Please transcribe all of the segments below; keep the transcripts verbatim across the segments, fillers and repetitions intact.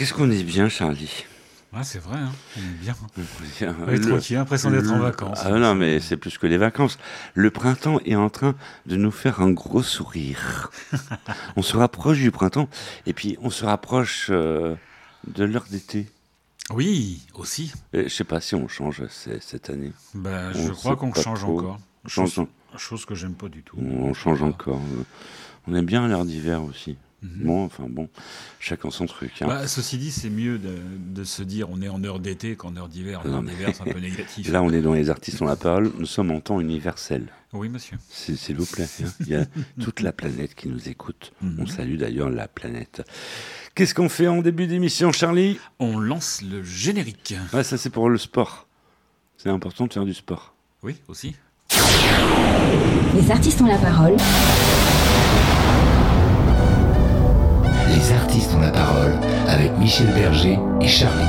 qu'est-ce qu'on est bien, Charlie. Ouais, c'est vrai, hein. On est bien. bien. On est Le, tranquille, l'impression d'être le, en vacances. Ah non, mais c'est plus que les vacances. Le printemps est en train de nous faire un gros sourire. On se rapproche du printemps et puis on se rapproche euh, de l'heure d'été. Oui, aussi. Et je sais pas si on change cette année. Ben, on je crois qu'on change trop. encore. Change chose, chose que j'aime pas du tout. On change voilà. encore. On aime bien l'heure d'hiver aussi. Mm-hmm. Bon, enfin bon, chacun son truc. Hein. Bah, ceci dit, c'est mieux de, de se dire on est en heure d'été qu'en heure d'hiver. En heure d'hiver, c'est un peu négatif. Là, on est dans les artistes ont la parole. Nous sommes en temps universel. Oui, monsieur. C'est, s'il vous plaît. Hein. Il y a toute la planète qui nous écoute. Mm-hmm. On salue d'ailleurs la planète. Qu'est-ce qu'on fait en début d'émission, Charlie ? On lance le générique. Ouais, ça c'est pour le sport. C'est important de faire du sport. Oui, aussi. Les artistes ont la parole. Les artistes ont la parole avec Michel Berger et Charlie.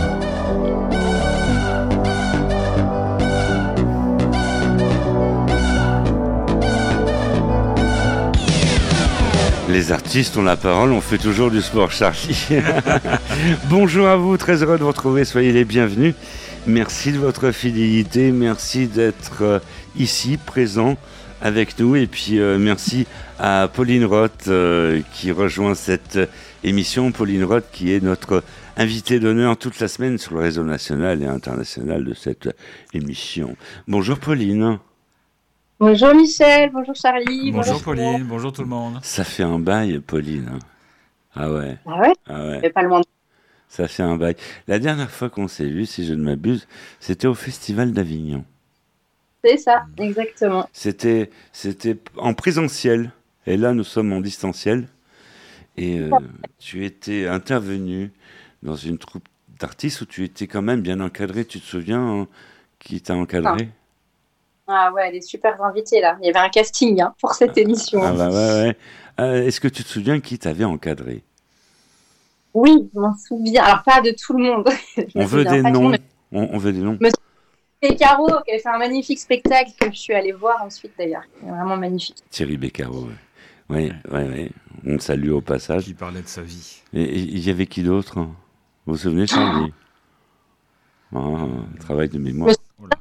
Les artistes ont la parole, on fait toujours du sport, Charlie. Bonjour à vous, très heureux de vous retrouver, soyez les bienvenus. Merci de votre fidélité, merci d'être euh, ici, présent avec nous. Et puis euh, merci à Pauline Roth euh, qui rejoint cette émission. Pauline Roth qui est notre invitée d'honneur toute la semaine sur le réseau national et international de cette émission. Bonjour Pauline. Bonjour Michel, bonjour Charlie. Bonjour, bonjour Pauline, bonjour tout le monde. Ça fait un bail, Pauline. Hein. Ah ouais. Ah ouais, ah ouais. Mais pas loin. Ça fait un bail. La dernière fois qu'on s'est vu, si je ne m'abuse, c'était au Festival d'Avignon. C'est ça, exactement. C'était, c'était en présentiel. Et là, nous sommes en distanciel. Et euh, tu étais intervenu dans une troupe d'artistes où tu étais quand même bien encadré. Tu te souviens hein, qui t'a encadré ? Ah ouais, les super invités là. Il y avait un casting hein, pour cette émission. Ah bah ouais, ouais. Euh, est-ce que tu te souviens qui t'avait encadré ? Oui, je m'en souviens. Alors pas de tout le monde. on veut des noms. Monde, mais... on, on veut des noms. Monsieur Beccaro, qui a fait un magnifique spectacle que je suis allée voir ensuite d'ailleurs. C'est vraiment magnifique. Thierry Beccaro, oui. Oui, oui, oui. On le salue au passage. Il parlait de sa vie. Et il y avait qui d'autre ? Vous vous souvenez, Charlie ? Ah, un travail de mémoire. Monsieur...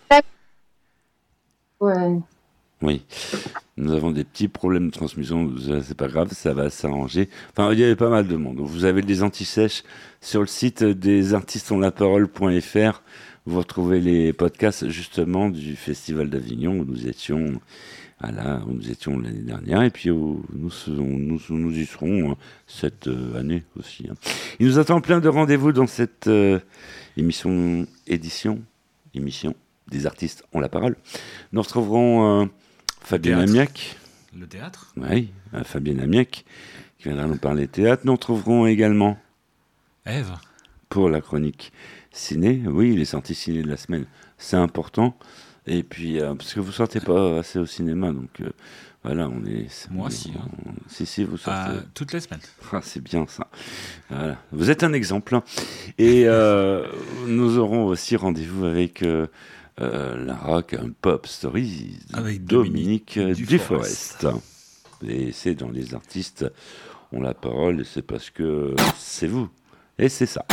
Ouais. Oui. Nous avons des petits problèmes de transmission, c'est pas grave, ça va s'arranger. Enfin, il y avait pas mal de monde. Vous avez des antisèches sur le site des artistes ont la parole point f r. Vous retrouvez les podcasts justement du Festival d'Avignon où nous étions, voilà, où nous étions l'année dernière et puis où nous, nous, nous y serons cette année aussi. Il nous attend plein de rendez-vous dans cette euh, émission, édition, émission des artistes ont la parole. Nous retrouverons euh, Fabienne Amiac. Le théâtre ? Oui, euh, Fabienne Amiac qui viendra nous parler théâtre. Nous retrouverons également Ève pour la chronique ciné. Oui, les sorties ciné de la semaine, c'est important. Et puis, euh, parce que vous ne sortez pas assez au cinéma, donc euh, voilà, on est... Moi, on, si. On, si, si, vous sortez... Euh, toutes les semaines. Ah, c'est bien, ça. Voilà. Vous êtes un exemple. Et euh, nous aurons aussi rendez-vous avec... Euh, Euh, la rock and pop story avec Dominique, Dominique Duforest. Duforest. Et c'est dans les artistes ont la parole et c'est parce que c'est vous. Et c'est ça.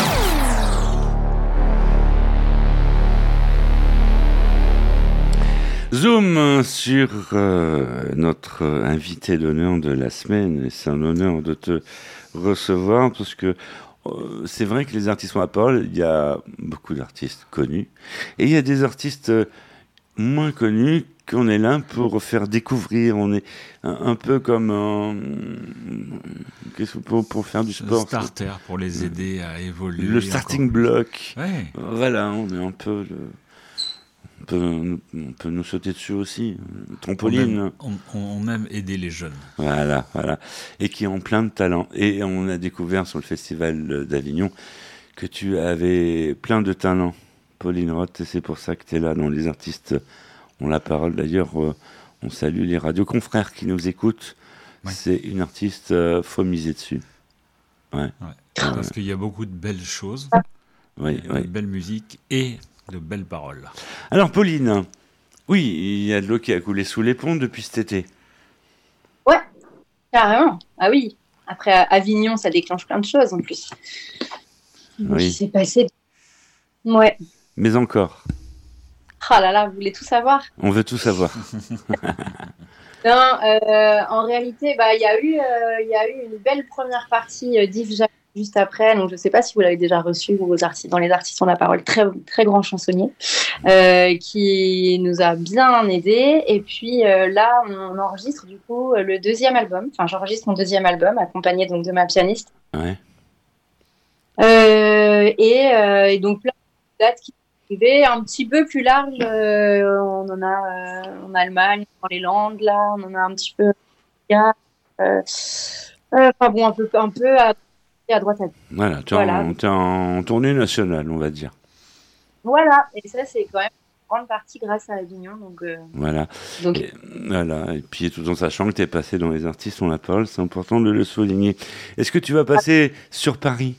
Zoom sur euh, notre invité d'honneur de la semaine. Et c'est un honneur de te recevoir parce que Euh, c'est vrai que les artistes ont la parole, il y a beaucoup d'artistes connus, et il y a des artistes euh, moins connus qu'on est là pour faire découvrir, on est un, un peu comme un, pour, pour faire du sport. Le starter, ça. Pour les aider à évoluer. Le starting block. Ouais. Voilà, on est un peu... Le... On peut, on peut nous sauter dessus aussi. Trampoline. On aime, on, on aime aider les jeunes. Voilà, voilà. Et qui ont plein de talent. Et on a découvert sur le Festival d'Avignon que tu avais plein de talent, Pauline Roth. Et c'est pour ça que tu es là dans Les Artistes ont la parole. D'ailleurs, on salue les radioconfrères qui nous écoutent. Ouais. C'est une artiste, euh, faut miser dessus. Ouais. Ouais. Parce ouais. qu'il y a beaucoup de belles choses, oui, de oui. belle musique et de belles paroles. Alors Pauline, oui, il y a de l'eau qui a coulé sous les ponts depuis cet été. Ouais, carrément. Ah oui. Après Avignon, ça déclenche plein de choses en plus. Oui. Il s'est passé. Ouais. Mais encore. Ah là là, vous voulez tout savoir? On veut tout savoir. Non, euh, en réalité, bah, il y a eu, euh, il y a eu une belle première partie euh, d'Yves Jacquet juste après. Donc, je ne sais pas si vous l'avez déjà reçu vous, aux artistes, dans les artistes ont la parole, très, très grand chansonnier, euh, qui nous a bien aidés. Et puis euh, là, on enregistre du coup le deuxième album. Enfin, j'enregistre mon deuxième album, accompagné donc de ma pianiste. Ouais. Euh, et, euh, et donc là, date qui est un petit peu plus large. Euh, on en a euh, en Allemagne, dans les Landes, là, on en a un petit peu. Euh, euh, enfin bon, un peu, un peu à, à droite à gauche. Voilà, tu es Voilà. en, t'es en tournée nationale, on va dire. Voilà, et ça, c'est quand même une grande partie grâce à Avignon. Donc, euh, Voilà. donc Et, voilà. Et puis, tout en sachant que tu es passé dans les artistes ont la parole, c'est important de le souligner. Est-ce que tu vas passer sur Paris?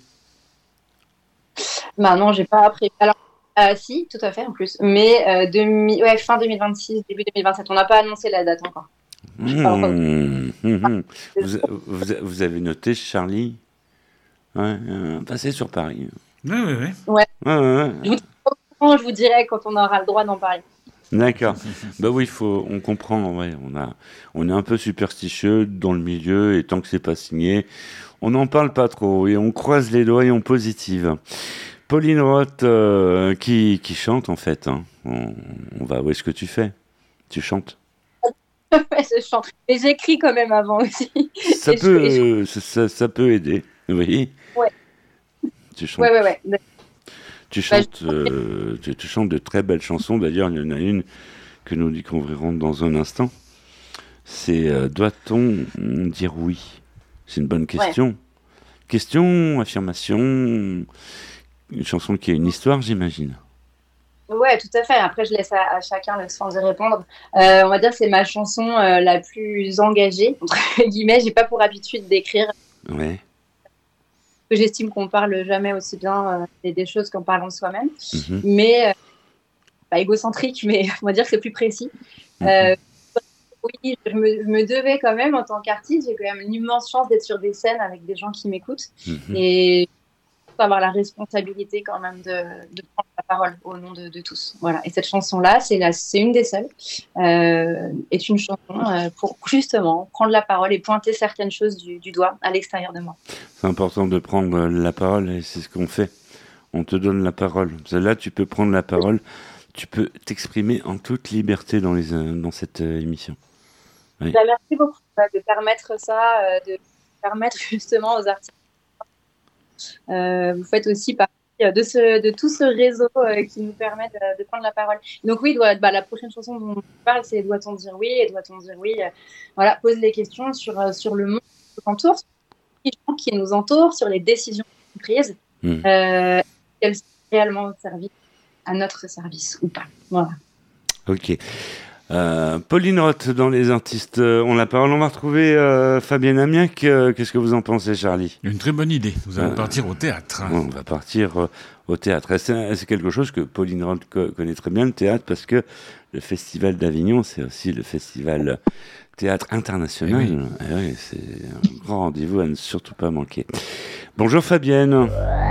bah non, j'ai pas appris. Alors, euh, si, tout à fait, en plus. Mais euh, demi... ouais, fin deux mille vingt-six, début deux mille vingt-sept, on n'a pas annoncé la date encore. Mmh, mmh, mmh. Vous, vous, vous avez noté, Charlie, ouais, euh, passer sur Paris. Oui, oui, oui. Ouais. Ouais, ouais, ouais. Je vous dirai quand on aura le droit d'en parler. D'accord. Bah oui, faut, on comprend. Ouais, on a, on est un peu superstitieux dans le milieu et tant que c'est pas signé, on n'en parle pas trop et on croise les doigts et on positive. Pauline Roth euh, qui, qui chante en fait. Hein. On, on va. Où est-ce que tu fais? Tu chantes? Ouais, je chante. Et j'écris quand même avant aussi. Ça Et peut, je- euh, ça, ça, ça peut aider. Oui. Ouais. Tu chantes. Ouais, ouais, ouais. Tu chantes, euh, tu, tu chantes de très belles chansons. D'ailleurs, il y en a une que nous découvrirons dans un instant. C'est euh, doit-on dire oui? C'est une bonne question. Ouais. Question, affirmation, une chanson qui a une histoire, j'imagine. Ouais, tout à fait. Après, je laisse à, à chacun le soin de répondre. Euh, on va dire que c'est ma chanson euh, la plus engagée, entre guillemets. J'ai pas pour habitude d'écrire. Ouais. Que j'estime qu'on parle jamais aussi bien euh, des, des choses qu'en parlant de soi-même. Mm-hmm. Mais, euh, pas égocentrique, mais on va dire que c'est plus précis. Mm-hmm. Euh, oui, je me, je me devais quand même, en tant qu'artiste, j'ai quand même une immense chance d'être sur des scènes avec des gens qui m'écoutent. Mm-hmm. Et avoir la responsabilité quand même de, de prendre la parole au nom de, de tous. Voilà. Et cette chanson-là, c'est, la, c'est une des seules, euh, est une chanson euh, pour justement prendre la parole et pointer certaines choses du, du doigt à l'extérieur de moi. C'est important de prendre la parole et c'est ce qu'on fait. On te donne la parole. Là, tu peux prendre la parole, tu peux t'exprimer en toute liberté dans, les, dans cette euh, émission. Oui. Merci beaucoup de permettre ça, de permettre justement aux artistes. Euh, vous faites aussi partie de, ce, de tout ce réseau euh, qui nous permet de, de prendre la parole. Donc oui, doit, bah, la prochaine chanson dont on parle, c'est doit-on dire oui et doit-on dire oui. Euh, voilà, pose les questions sur, euh, sur le monde qui nous entoure, sur les gens qui nous entourent, sur les décisions prises, mmh. euh, qu'elles sont réellement au service, à notre service ou pas. Voilà. Ok. Euh, Pauline Roth dans les artistes euh, ont la parole. On va retrouver euh, Fabienne Amiac. Euh, qu'est-ce que vous en pensez, Charlie? Une très bonne idée. Nous allons euh, partir au théâtre. On va partir euh, au théâtre. C'est, c'est quelque chose que Pauline Roth co- connaît très bien, le théâtre, parce que le Festival d'Avignon, c'est aussi le Festival Théâtre International. Eh oui. Et oui, c'est un grand rendez-vous à ne surtout pas manquer. Bonjour Fabienne.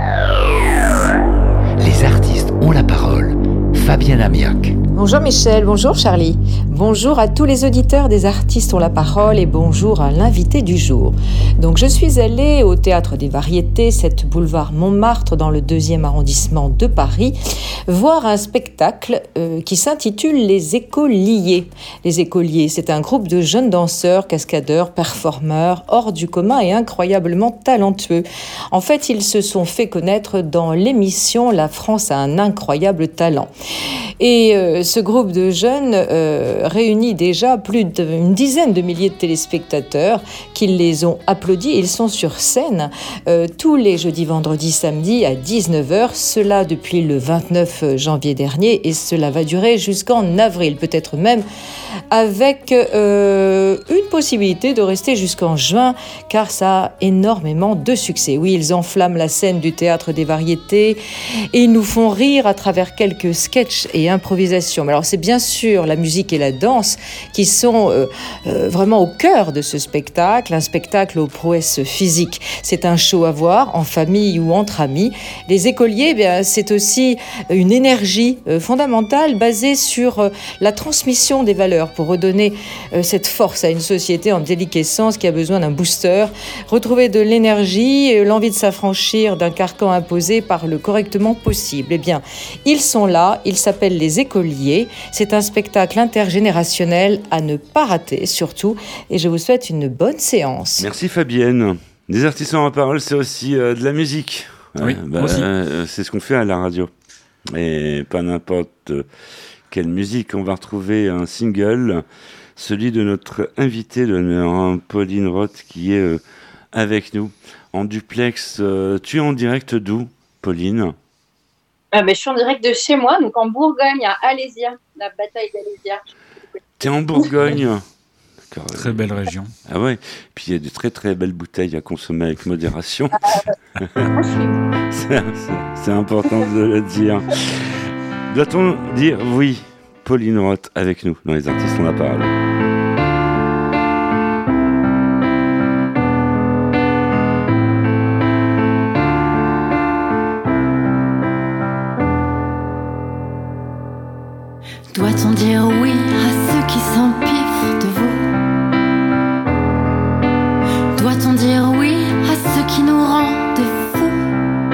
Les artistes ont la parole. Fabienne Amiac. Bonjour Michel, bonjour Charlie. Bonjour à tous les auditeurs des artistes ont la parole et bonjour à l'invité du jour. Donc je suis allée au Théâtre des Variétés, cette boulevard Montmartre dans le deuxième arrondissement de Paris, voir un spectacle euh, qui s'intitule Les Écoliers. Les Écoliers, c'est un groupe de jeunes danseurs, cascadeurs, performeurs, hors du commun et incroyablement talentueux. En fait, ils se sont fait connaître dans l'émission La France a un incroyable talent. Et euh, ce groupe de jeunes euh, réunit déjà plus d'une dizaine de milliers de téléspectateurs qui les ont applaudis. Ils sont sur scène euh, tous les jeudis, vendredis, samedis à dix-neuf heures. Cela depuis le vingt-neuf janvier dernier et cela va durer jusqu'en avril, peut-être même avec euh, une possibilité de rester jusqu'en juin car ça a énormément de succès. Oui, ils enflamment la scène du Théâtre des Variétés et ils nous font rire à travers quelques sketchs et improvisations création. Mais alors c'est bien sûr la musique et la danse qui sont euh, euh, vraiment au cœur de ce spectacle, un spectacle aux prouesses physiques. C'est un show à voir en famille ou entre amis. Les écoliers, eh bien, c'est aussi une énergie euh, fondamentale basée sur euh, la transmission des valeurs pour redonner euh, cette force à une société en déliquescence qui a besoin d'un booster, retrouver de l'énergie, euh, l'envie de s'affranchir d'un carcan imposé par le correctement possible. Eh bien, ils sont là, ils s'appellent les écoliers. C'est un spectacle intergénérationnel à ne pas rater, surtout. Et je vous souhaite une bonne séance. Merci Fabienne. Des artistes en parole, c'est aussi euh, de la musique. Oui, euh, bah, aussi. Euh, c'est ce qu'on fait à la radio. Et pas n'importe euh, quelle musique. On va retrouver un single, celui de notre invitée d'honneur, Pauline Roth, qui est euh, avec nous en duplex. Euh, tu es en direct d'où, Pauline ? Ah, mais je suis en direct de chez moi, donc en Bourgogne, à Alésia, la bataille d'Alésia. T'es en Bourgogne. D'accord. Très belle région. Ah ouais. Puis il y a de très très belles bouteilles à consommer avec modération. Ah, je suis... c'est, c'est, c'est important de le dire. Doit-on dire oui, Pauline Roth avec nous dans Les Artistes ont la parole. Doit-on dire oui à ceux qui s'empiffrent de vous? Doit-on dire oui à ceux qui nous rendent fous?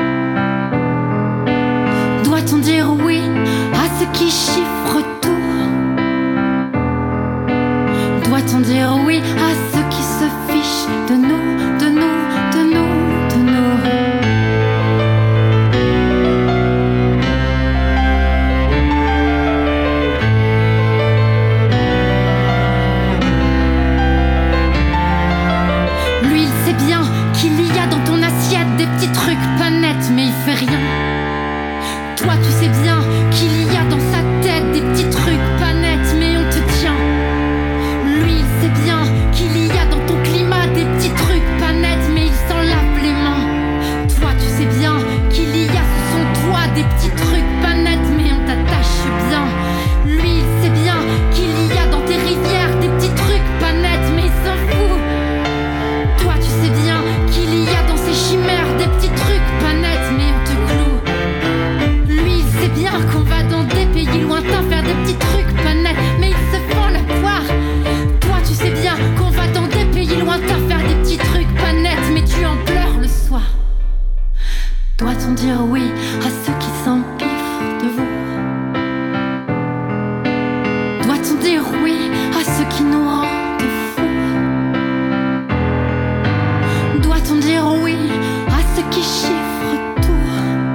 Doit-on dire oui à ceux qui chiffrent tout? Doit-on dire oui à ceux qui se fichent de nous, de nous, de nous, de nous? Mais il fait rien. Toi tu sais bien qu'il y a dans sa tête des petits trucs pas nets, mais on te tient. Lui il sait bien qu'il y a dans ton climat des petits trucs pas nets, mais il s'en lave les mains. Toi tu sais bien qu'il y a sous son toit des petits trucs pas nets, mais on t'attache bien. Lui il sait bien qu'il y a dans tes rivières des petits trucs pas nets, mais il s'en fout. Toi tu sais bien qu'il y a dans ses chimères des petits trucs pas nets, mais on te cloue. Lui il sait bien qu'on va dans des pays lointains faire des petits trucs pas nets, mais il se fend la poire. Toi tu sais bien qu'on va dans des pays lointains faire des petits trucs pas nets, mais tu en pleures le soir. Doit-on dire oui à ceux qui s'empiffrent de vous? Doit-on dire oui à ceux qui nous rendent fous? Doit-on dire oui à ceux qui chiffrent tout?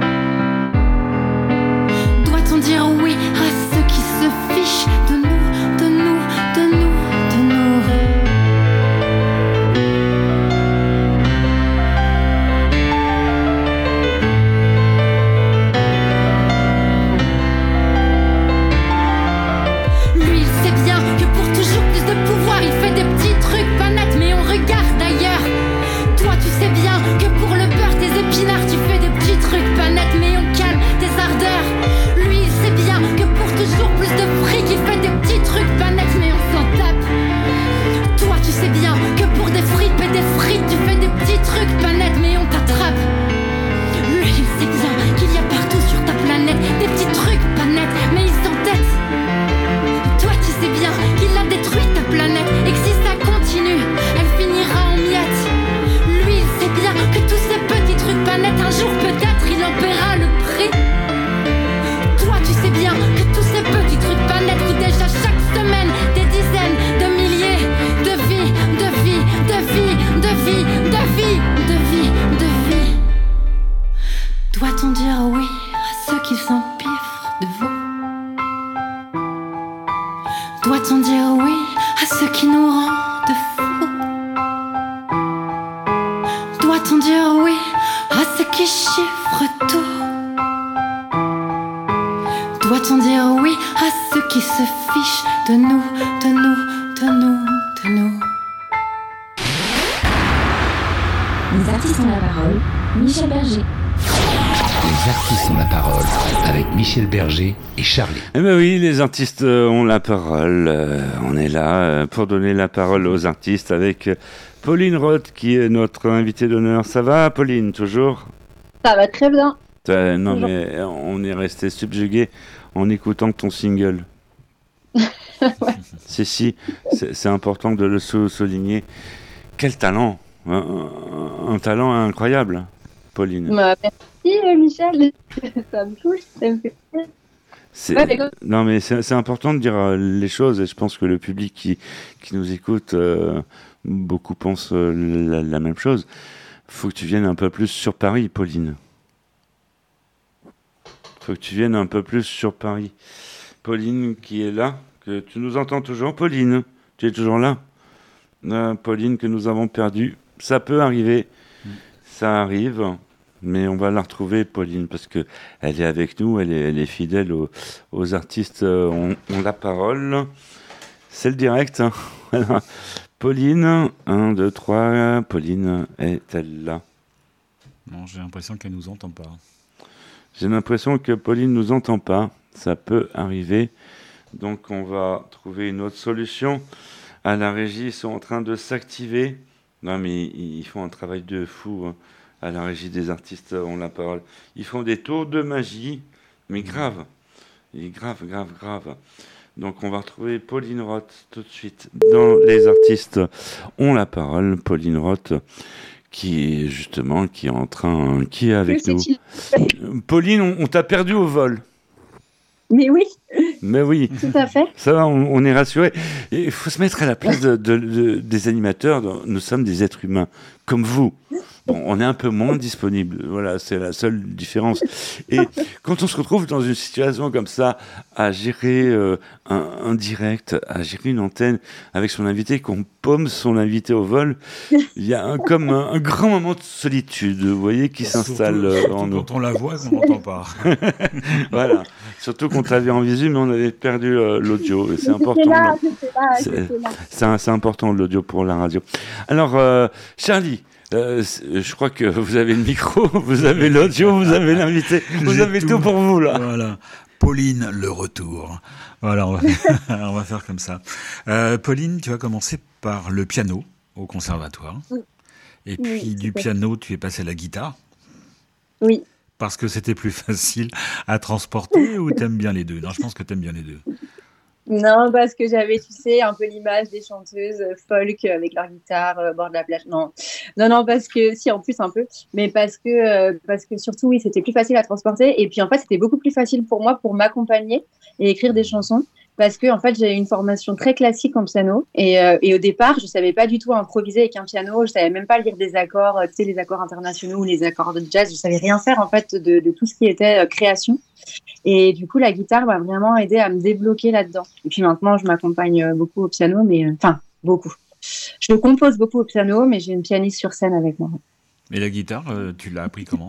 Doit-on dire oui à ceux qui se fichent de nous, de nous, de nous, de nous? Lui il sait bien que pour toujours plus de pouvoir il fait des petits trucs pas nets, mais on regarde ailleurs. Toi tu sais bien que pour le beurre tes épinards tu fais des petits trucs pas nets, mais on calme tes ardeurs. Lui il sait bien que pour toujours plus de fric il fait des petits trucs pas nets, mais on s'en tape. Toi tu sais bien que pour des fripes et des frites tu fais des petits trucs pas nets, mais on t'attrape. Lui il sait bien qu'il y a partout sur ta planète des petits trucs pas nets, mais il s'entête. Toi tu sais bien qu'il a détruit ta planète et que si ça continue elle finira en miettes. Lui il sait bien que tous ces petits trucs pas nets un jour peut-être il en paiera le prix. Toi tu sais bien que tous ces petits trucs pas nets coûtent déjà chaque semaine des dizaines de milliers de vies, de vies, de vies, de vies, de vies, de vies, de vies. Doit-on dire oui à ceux qui s'empiffrent de vous? Doit-on dire oui à ceux qui nous rendent fous? Doit-on dire oui à ceux qui chiffrent tout? Doit-on dire oui à ceux qui se fichent de nous, de nous, de nous, de nous? Les artistes ont la parole. Michel Berger. Les Les artistes ont la parole avec Michel Berger et Charlie. Eh ben oui, les artistes ont la parole. Euh, on est là euh, pour donner la parole aux artistes avec euh, Pauline Roth qui est notre invitée d'honneur. Ça va, Pauline, toujours ? Ça va très bien. Euh, non, mais on est resté subjugué en écoutant ton single. Ouais. C'est si, c'est, c'est important de le sou- souligner. Quel talent, un, un, un talent incroyable, Pauline. Bah, merci euh, Michel, ça me touche, ça me fait plaisir. C'est, Ouais, mais comme- non mais c'est, c'est important de dire euh, les choses et je pense que le public qui, qui nous écoute, euh, beaucoup pensent euh, la, la même chose. Faut que tu viennes un peu plus sur Paris, Pauline. Faut que tu viennes un peu plus sur Paris. Pauline qui est là, que tu nous entends toujours. Pauline, tu es toujours là. Euh, Pauline que nous avons perdue. Ça peut arriver, ça arrive, mais on va la retrouver, Pauline, parce que elle est avec nous, elle est, elle est fidèle aux, aux artistes. Euh, on, on la parole. C'est le direct. Hein. Voilà. Pauline, un, deux, trois. Pauline est-elle là ? Non, j'ai l'impression qu'elle nous entend pas. J'ai l'impression que Pauline nous entend pas. Ça peut arriver. Donc on va trouver une autre solution. À la régie, ils sont en train de s'activer. Non mais ils ils font un travail de fou. Hein. À la régie des artistes ont la parole. Ils font des tours de magie. Mais grave. Et grave, grave, grave. Donc on va retrouver Pauline Roth tout de suite dans Les artistes ont la parole. Pauline Roth qui est justement qui est en train, qui est avec Que nous. c'est-il ? Pauline, on, on t'a perdu au vol. Mais oui, Mais oui, tout à fait. ça va, on, on est rassuré. Il faut se mettre à la place de, de- de- des animateurs. Nous sommes des êtres humains, comme vous. Bon, on est un peu moins disponible. Voilà, c'est la seule différence. Et quand on se retrouve dans une situation comme ça, à gérer euh, un, un direct, à gérer une antenne avec son invité, qu'on paume son invité au vol, il y a un, comme un, un grand moment de solitude, vous voyez, qui s'installe Surtout- euh, surtout en nous. quand on la voit, qu'on n'entend pas. Voilà. Surtout qu'on t'avait en visu, mais on avait perdu euh, l'audio. Et c'est important. J'étais là, là. j'étais là, C'est- j'étais là. C'est, un- c'est important l'audio pour la radio. Alors, euh, Charlie, euh, c'est- je crois que vous avez le micro, vous avez l'audio, vous avez l'invité, vous J'ai avez tout. tout. pour vous là. Voilà. Pauline, le retour. Voilà, on va, on va faire comme ça. Euh, Pauline, tu vas commencer par le piano au conservatoire. Oui. Et Oui, puis du tout à fait. piano, tu es passé à la guitare. Oui. Parce que c'était plus facile à transporter ou t'aimes bien les deux ? Non, je pense que t'aimes bien les deux. Non, parce que j'avais, tu sais, un peu l'image des chanteuses euh, folk avec leur guitare euh, au bord de la plage. Non, non, non, parce que si, en plus un peu, mais parce que, euh, parce que surtout, oui, c'était plus facile à transporter. Et puis en fait, c'était beaucoup plus facile pour moi pour m'accompagner et écrire des chansons. Parce que en fait, j'ai une formation très classique en piano et, euh, et au départ, je savais pas du tout improviser avec un piano. Je savais même pas lire des accords, euh, tu sais, les accords internationaux ou les accords de jazz. Je savais rien faire en fait de, de tout ce qui était euh, création. Et du coup, la guitare m'a vraiment aidé à me débloquer là-dedans. Et puis maintenant, je m'accompagne euh, beaucoup au piano, mais enfin euh, beaucoup. Je compose beaucoup au piano, mais j'ai une pianiste sur scène avec moi. Et la guitare, euh, tu l'as appris comment ?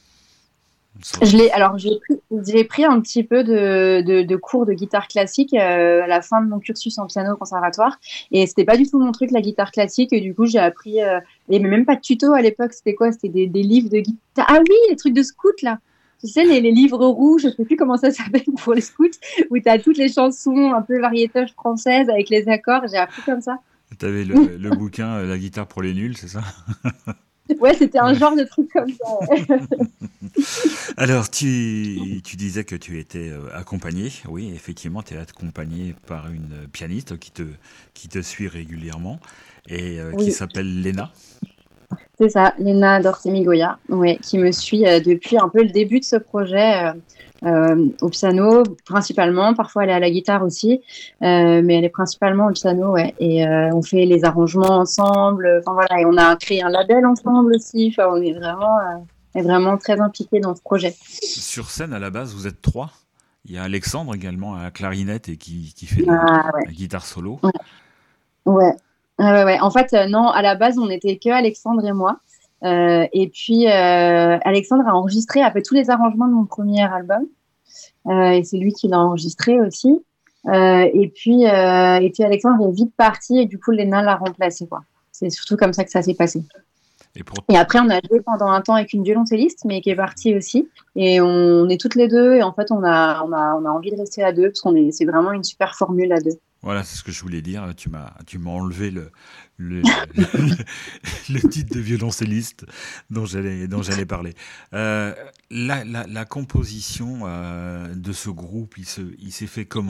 Je l'ai, alors j'ai pris, j'ai pris un petit peu de, de, de cours de guitare classique euh, à la fin de mon cursus en piano au conservatoire, et c'était pas du tout mon truc la guitare classique, et du coup j'ai appris, euh, et même pas de tuto à l'époque, c'était quoi ? C'était des, des livres de guitare. Ah oui, les trucs de scout là. Tu sais, les, les livres rouges, je sais plus comment ça s'appelle pour les scouts, où tu as toutes les chansons un peu variétages françaises avec les accords. J'ai appris comme ça. T'avais le, le bouquin euh, La guitare pour les nuls, c'est ça ? Ouais, c'était un genre de truc comme ça. Ouais. Alors, tu, tu disais que tu étais euh, accompagné. Oui, effectivement, tu es accompagné par une pianiste qui te, qui te suit régulièrement et euh, qui Oui. s'appelle Léna. C'est ça, Léna Dortemi-Goya, ouais, qui me suit euh, depuis un peu le début de ce projet euh, euh, au piano, principalement. Parfois, elle est à la guitare aussi, euh, mais elle est principalement au piano, ouais. Et euh, on fait les arrangements ensemble. Enfin voilà, et on a créé un label ensemble aussi. Enfin, on est vraiment, euh, est vraiment très impliqués dans ce projet. Sur scène, à la base, vous êtes trois. Il y a Alexandre également à la clarinette et qui, qui fait la, Ah, ouais. la guitare solo. Ouais. Ouais. Ah ouais, ouais. En fait, euh, non, à la base, on n'était que Alexandre et moi. Euh, et puis, euh, Alexandre a enregistré, a fait tous les arrangements de mon premier album. Euh, et c'est lui qui l'a enregistré aussi. Euh, et, puis, euh, et puis, Alexandre est vite parti et du coup, Léna l'a remplacé, quoi. C'est surtout comme ça que ça s'est passé. Et, pour... et après, on a joué pendant un temps avec une violoncelliste, mais qui est partie aussi. Et on est toutes les deux. Et en fait, on a, on a, on a envie de rester à deux parce qu'on est, c'est vraiment une super formule à deux. Voilà, c'est ce que je voulais dire. Tu m'as, tu m'as enlevé le, le, le, le titre de violoncelliste dont j'allais, dont j'allais parler. Euh, la, la, la composition euh, de ce groupe, il, se, il s'est fait comment ?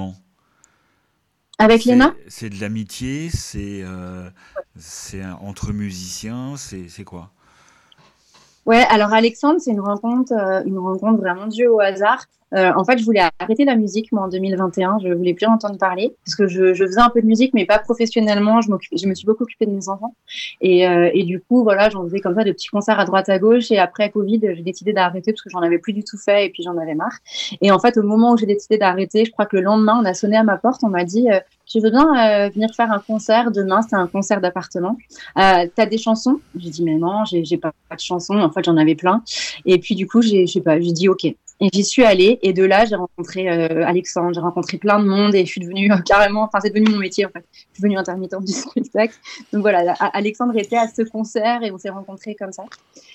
Avec c'est, Léna ? C'est de l'amitié, c'est, euh, c'est un, entre musiciens, c'est, c'est quoi ? Ouais, alors Alexandre, c'est une rencontre, euh, une rencontre vraiment due au hasard. Euh, en fait, je voulais arrêter la musique, moi, en deux mille vingt et un. Je voulais plus en entendre parler parce que je, je faisais un peu de musique, mais pas professionnellement. Je, m'occupe, je me suis beaucoup occupée de mes enfants. Et, euh, et du coup, voilà, j'en faisais comme ça de petits concerts à droite à gauche. Et après Covid, j'ai décidé d'arrêter parce que j'en avais plus du tout fait et puis j'en avais marre. Et en fait, au moment où j'ai décidé d'arrêter, je crois que le lendemain, on a sonné à ma porte. On m'a dit euh, tu veux bien euh, venir faire un concert demain ? C'était un concert d'appartement. Euh, t'as des chansons ? J'ai dit mais non, j'ai, j'ai pas, pas de chansons. En fait, j'en avais plein. Et puis du coup, j'ai, je sais pas, j'ai dit ok. Et j'y suis allée, et de là, j'ai rencontré euh, Alexandre, j'ai rencontré plein de monde, et je suis devenue euh, carrément, enfin, c'est devenu mon métier, en fait. Je suis devenue intermittente du spectacle. Donc voilà, Alexandre était à ce concert, et on s'est rencontrés comme ça.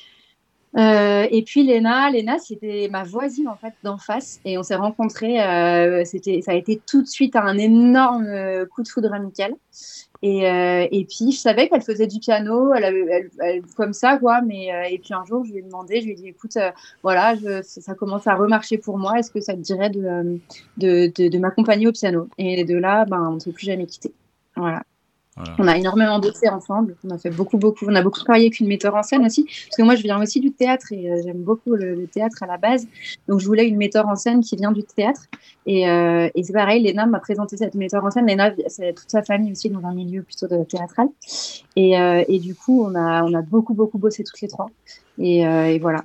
Euh, et puis Léna, Léna, c'était ma voisine, en fait, d'en face, et on s'est rencontrés, euh, c'était, ça a été tout de suite un énorme euh, coup de foudre amical. Et, euh, et puis, je savais qu'elle faisait du piano, elle, avait, elle, elle, comme ça, quoi. Mais, euh, et puis un jour, je lui ai demandé, je lui ai dit, écoute, euh, voilà, je, ça commence à remarcher pour moi. Est-ce que ça te dirait de, de, de, de m'accompagner au piano ? Et de là, ben, on ne s'est plus jamais quittés. Voilà. Voilà. On a énormément bossé ensemble. On a fait beaucoup, beaucoup. On a beaucoup travaillé avec une metteur en scène aussi, parce que moi, je viens aussi du théâtre et euh, j'aime beaucoup le, le théâtre à la base. Donc, je voulais une metteur en scène qui vient du théâtre. Et, euh, et c'est pareil, Léna m'a présenté cette metteur en scène. Léna, c'est toute sa famille aussi dans un milieu plutôt de théâtral. Et, euh, et du coup, on a, on a beaucoup, beaucoup bossé toutes les trois. Et, euh, et voilà.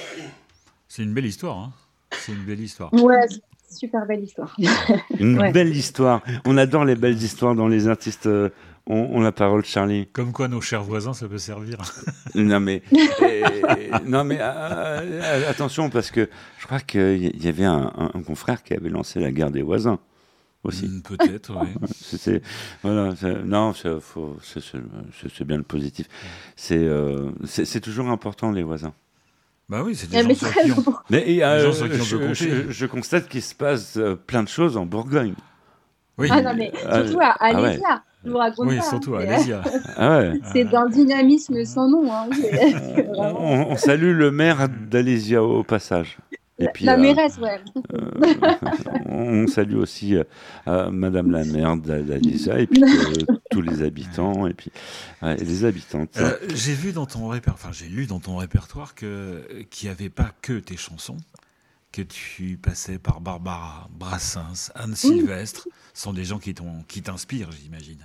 C'est une belle histoire, hein. C'est une belle histoire. Ouais. Super belle histoire. Une ouais. belle histoire. On adore les belles histoires dans les artistes. Euh, ont, ont la parole, Charlie. Comme quoi, nos chers voisins, ça peut servir. non mais, et, non mais euh, attention parce que je crois qu'il y avait un, un, un confrère qui avait lancé la guerre des voisins aussi. Mmh, peut-être, oui. C'était voilà. C'est, non, c'est, faut, c'est, c'est, c'est bien le positif. C'est, euh, c'est, c'est toujours important les voisins. Bah oui, c'est des gens sur qui on, mais, euh, gens sur qui on je, peut compter. Je, je constate qu'il se passe euh, plein de choses en Bourgogne. Oui. Ah non, mais surtout à Alésia. Ah ouais. Je vous raconte oui, pas. surtout à Alésia. Ah ouais. C'est d'un dynamisme sans nom. Hein. on, on salue le maire d'Alésia au passage. Et puis, la euh, mairesse, ouais. Euh, on salue aussi euh, euh, Madame la maire d'Alésia et puis euh, tous les habitants et puis euh, et les habitantes. Euh, j'ai vu dans ton répertoire, enfin j'ai lu dans ton répertoire que qu'il n'y avait pas que tes chansons, que tu passais par Barbara, Brassens, Anne Sylvestre, ce sont des gens qui t'ont qui t'inspirent, j'imagine.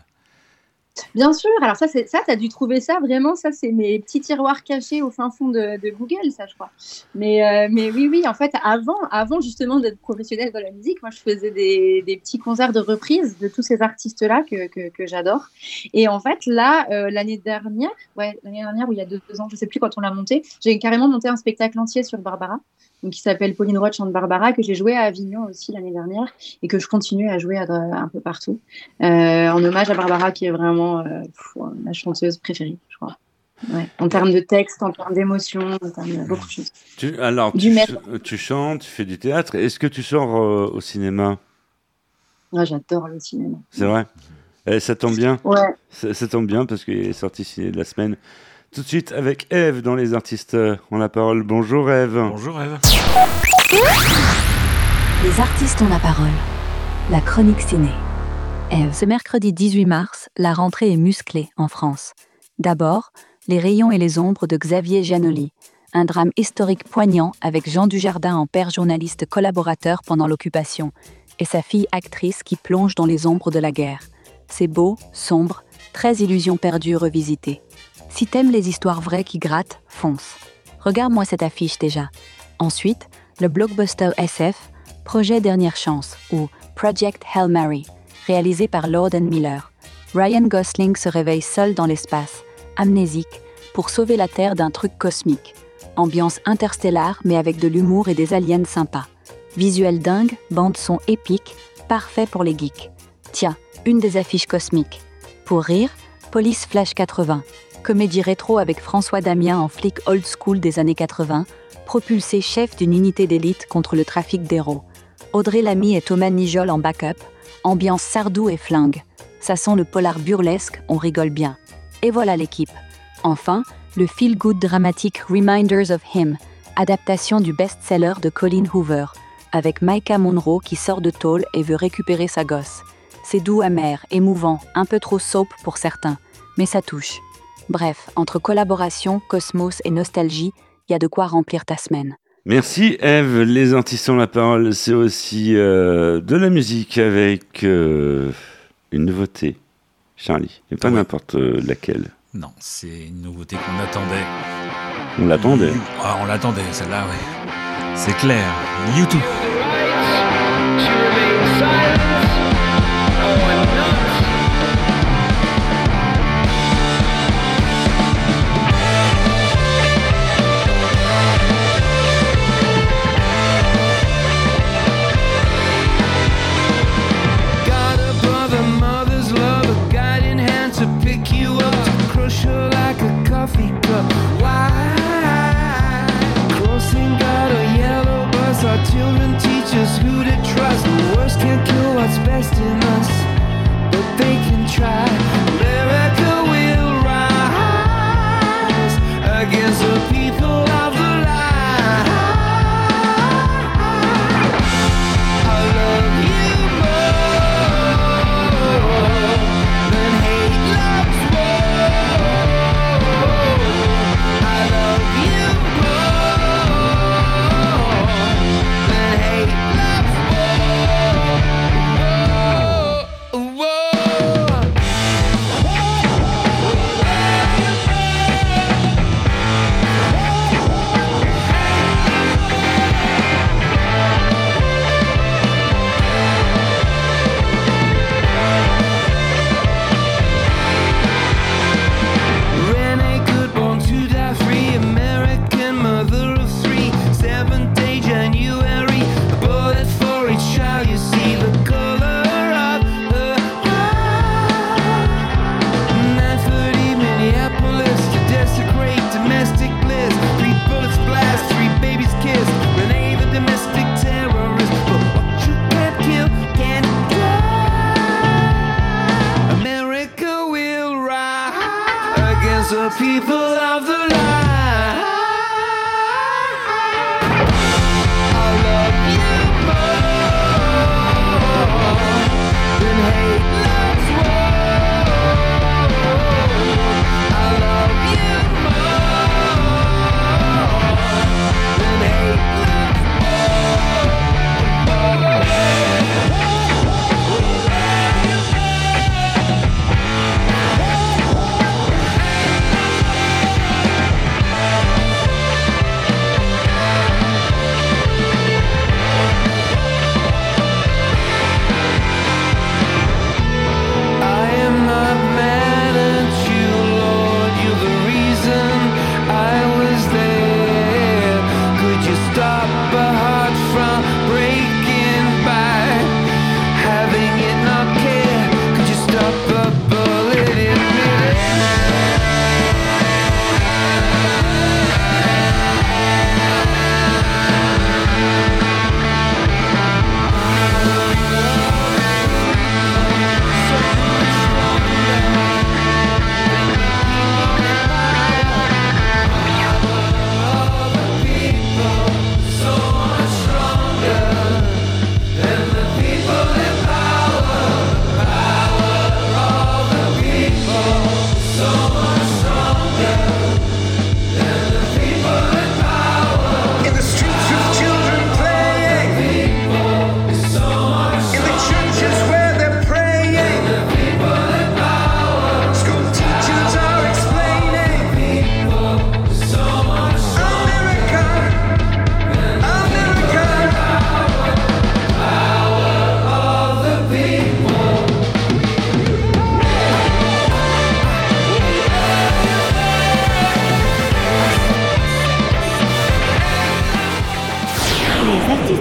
Bien sûr, alors ça, c'est, ça, t'as dû trouver ça, vraiment, ça, c'est mes petits tiroirs cachés au fin fond de, de Google, ça, je crois. Mais, euh, mais oui, oui, en fait, avant, avant justement d'être professionnelle dans la musique, moi, je faisais des, des petits concerts de reprise de tous ces artistes-là que, que, que j'adore. Et en fait, là, euh, l'année dernière, ouais, l'année dernière, ou il y a deux, deux ans, je sais plus quand on l'a monté, j'ai carrément monté un spectacle entier sur Barbara. Donc, qui s'appelle Pauline Roth chante Barbara, que j'ai joué à Avignon aussi l'année dernière et que je continue à jouer à, à, un peu partout, euh, en hommage à Barbara, qui est vraiment euh, pff, ma chanteuse préférée, je crois. Ouais. En termes de texte, en termes d'émotion, en termes de beaucoup de choses. Tu, alors, tu, ch- tu chantes, tu fais du théâtre. Est-ce que tu sors euh, au cinéma ? Ah, j'adore le cinéma. C'est vrai ? Et ça tombe bien ? Ouais. Ça, ça tombe bien parce qu'il est sorti ciné de la semaine. Tout de suite avec Ève dans Les Artistes ont la parole. Bonjour Ève. Bonjour Ève. Les Artistes ont la parole. La chronique ciné. Ève. Ce mercredi dix-huit mars, la rentrée est musclée en France. D'abord, Les rayons et les ombres de Xavier Giannoli. Un drame historique poignant avec Jean Dujardin en père journaliste collaborateur pendant l'occupation et sa fille actrice qui plonge dans les ombres de la guerre. C'est beau, sombre, treize illusions perdues revisitées. Si t'aimes les histoires vraies qui grattent, fonce. Regarde-moi cette affiche déjà. Ensuite, le blockbuster S F, Projet Dernière Chance, ou Project Hail Mary, réalisé par Lord and Miller. Ryan Gosling se réveille seul dans l'espace, amnésique, pour sauver la Terre d'un truc cosmique. Ambiance interstellaire, mais avec de l'humour et des aliens sympas. Visuel dingue, bande-son épique, parfait pour les geeks. Tiens, une des affiches cosmiques. Pour rire, Police Flash quatre-vingts. comédie rétro avec François Damien en flic old school des années quatre-vingts, propulsé chef d'une unité d'élite contre le trafic d'héros. Audrey Lamy et Thomas Nijol en backup, ambiance sardou et flingue. Ça sent le polar burlesque, on rigole bien. Et voilà l'équipe. Enfin, le feel-good dramatique Reminders of Him, adaptation du best-seller de Colleen Hoover, avec Maika Monroe qui sort de tôle et veut récupérer sa gosse. C'est doux amer, émouvant, un peu trop soap pour certains, mais ça touche. Bref, entre collaboration, cosmos et nostalgie, il y a de quoi remplir ta semaine. Merci Ève. Les artistes ont la parole, c'est aussi euh, de la musique avec euh, une nouveauté. Charlie, et pas oui. n'importe laquelle. Non, c'est une nouveauté qu'on attendait. On l'attendait. Ah, on l'attendait, celle-là, oui. C'est clair. YouTube. Children teach us who to trust. The worst can't kill what's best in us, but they can try. America will rise against the people of the lie. I love you more than hate loves war. I love you more than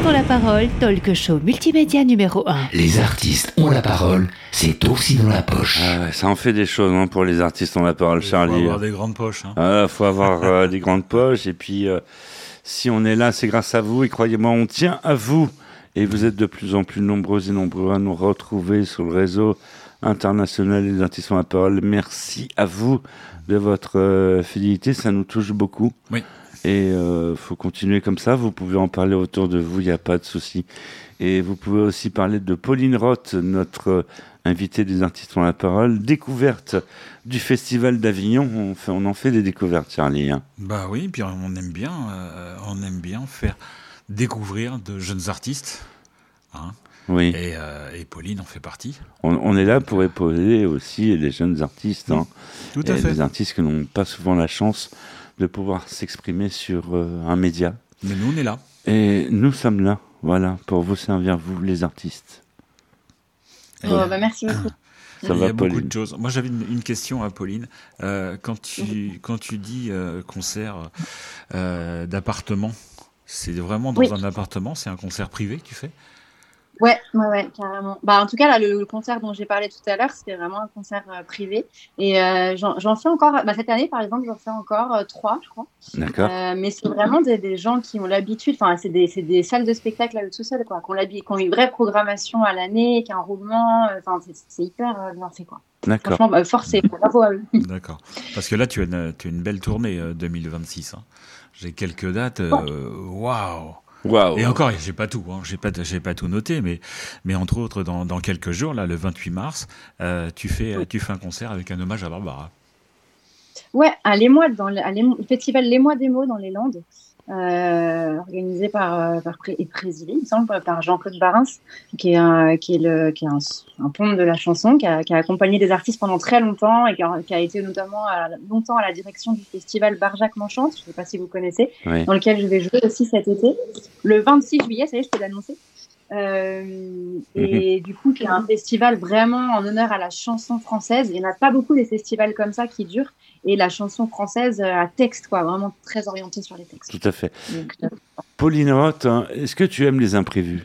artistes ont la parole, talk show multimédia numéro un. Les artistes ont la parole, c'est aussi dans la poche. Ah ouais, ça en fait des choses hein, pour les artistes ont la parole, Charlie. Il faut avoir des grandes poches. Hein. Ah, faut avoir euh, des grandes poches et puis euh, si on est là, c'est grâce à vous et croyez-moi, on tient à vous. Et vous êtes de plus en plus nombreux et nombreux à nous retrouver sur le réseau international des artistes ont la parole. Merci à vous de votre euh, fidélité, ça nous touche beaucoup. Oui. Et il euh, faut continuer comme ça, vous pouvez en parler autour de vous, il n'y a pas de souci. Et vous pouvez aussi parler de Pauline Roth, notre euh, invitée des artistes ont la parole, découverte du Festival d'Avignon. On, fait, on en fait des découvertes, Charlie. Hein. Bah oui, puis on aime bien, euh, on aime bien faire découvrir de jeunes artistes. Hein. Oui. Et, euh, et Pauline en fait partie. On, on est là pour épauler aussi les jeunes artistes. Hein. Tout à et fait. Des artistes qui n'ont pas souvent la chance de pouvoir s'exprimer sur euh, un média. Mais nous, on est là. Et nous sommes là, voilà, pour vous servir, vous, les artistes. Oh, bah, merci beaucoup. Ça Il y va, a beaucoup Pauline. de choses. Moi, j'avais une, une question à Pauline. Euh, quand, tu, quand tu dis euh, concert euh, d'appartement, c'est vraiment dans Oui. un appartement, c'est un concert privé que tu fais? Ouais, ouais, ouais, carrément. Bah, en tout cas, là, le, le concert dont j'ai parlé tout à l'heure, c'était vraiment un concert euh, privé. Et euh, j'en, j'en fais encore, bah, cette année, par exemple, j'en fais encore euh, trois, je crois. D'accord. Euh, mais c'est vraiment des, des gens qui ont l'habitude, enfin, c'est des, c'est des salles de spectacle à eux tout seuls, quoi, qui ont, l'habi- qui ont une vraie programmation à l'année, qui ont un roulement, enfin, c'est, c'est hyper euh, bien fait, quoi. D'accord. Franchement, bah, force et bravo à eux. D'accord. Parce que là, tu as une, tu as une belle tournée euh, deux mille vingt-six. Hein. J'ai quelques dates. euh, Waouh! Waouh. Et encore, j'ai pas tout, hein, j'ai pas, j'ai pas tout noté, mais, mais entre autres, dans, dans quelques jours, là, le vingt-huit mars, euh, tu fais, tu fais un concert avec un hommage à Barbara. Ouais, à l'Émoi, dans le, à l'Émoi- le festival L'Émoi des mots dans les Landes, euh, organisé par, euh, par pré- et présidé, il me semble, par Jean-Claude Barins, qui est, un, qui est, le, qui est un, un pont de la chanson, qui a, qui a accompagné des artistes pendant très longtemps et qui a, qui a été notamment à, longtemps à la direction du festival Barjac M'enchante, je ne sais pas si vous connaissez, Oui. dans lequel je vais jouer aussi cet été, le vingt-six juillet, ça y est, je peux l'annoncer. Euh, et du coup, qui est un festival vraiment en honneur à la chanson française. Il n'y en a pas beaucoup des festivals comme ça qui durent. Et la chanson française à texte, quoi, vraiment très orientée sur les textes. Tout à fait. Donc, euh, Pauline Roth, hein, est-ce que tu aimes les imprévus?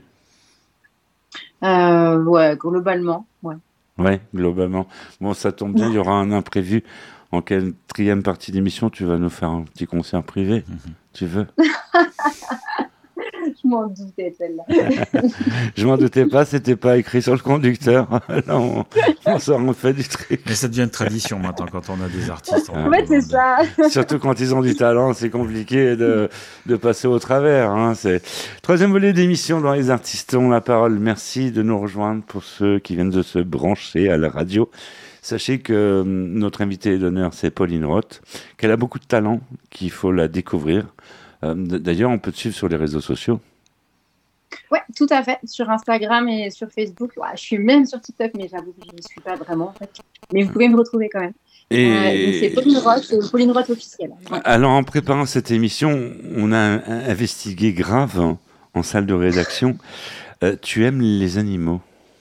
euh, ouais, globalement, ouais. Ouais, globalement. Bon, ça tombe bien, il y aura un imprévu. En quatrième partie d'émission, tu vas nous faire un petit concert privé. Mhm. Tu veux? Je m'en doutais, celle-là. Je m'en doutais pas, c'était pas écrit sur le conducteur. Là, on, on s'en refait du truc. Mais ça devient une tradition maintenant quand on a des artistes. Ah, En fait, c'est ça. Surtout quand ils ont du talent, c'est compliqué de, de passer au travers. Hein. C'est troisième volet d'émission dans Les Artistes ont la parole. Merci de nous rejoindre pour ceux qui viennent de se brancher à la radio. Sachez que hum, notre invitée d'honneur, c'est Pauline Roth, qu'elle a beaucoup de talent, qu'il faut la découvrir. Euh, d- D'ailleurs, on peut te suivre sur les réseaux sociaux. Ouais, tout à fait. Sur Instagram et sur Facebook. Ouais, je suis même sur TikTok, mais j'avoue que je n'y suis pas vraiment, en fait. Mais vous pouvez me retrouver quand même. Et Euh, donc c'est Pauline Roth, euh, Pauline Roth officielle. Ouais. alors, en préparant cette émission, on a un- un- investigué grave en, en salle de rédaction. Euh, tu aimes les animaux?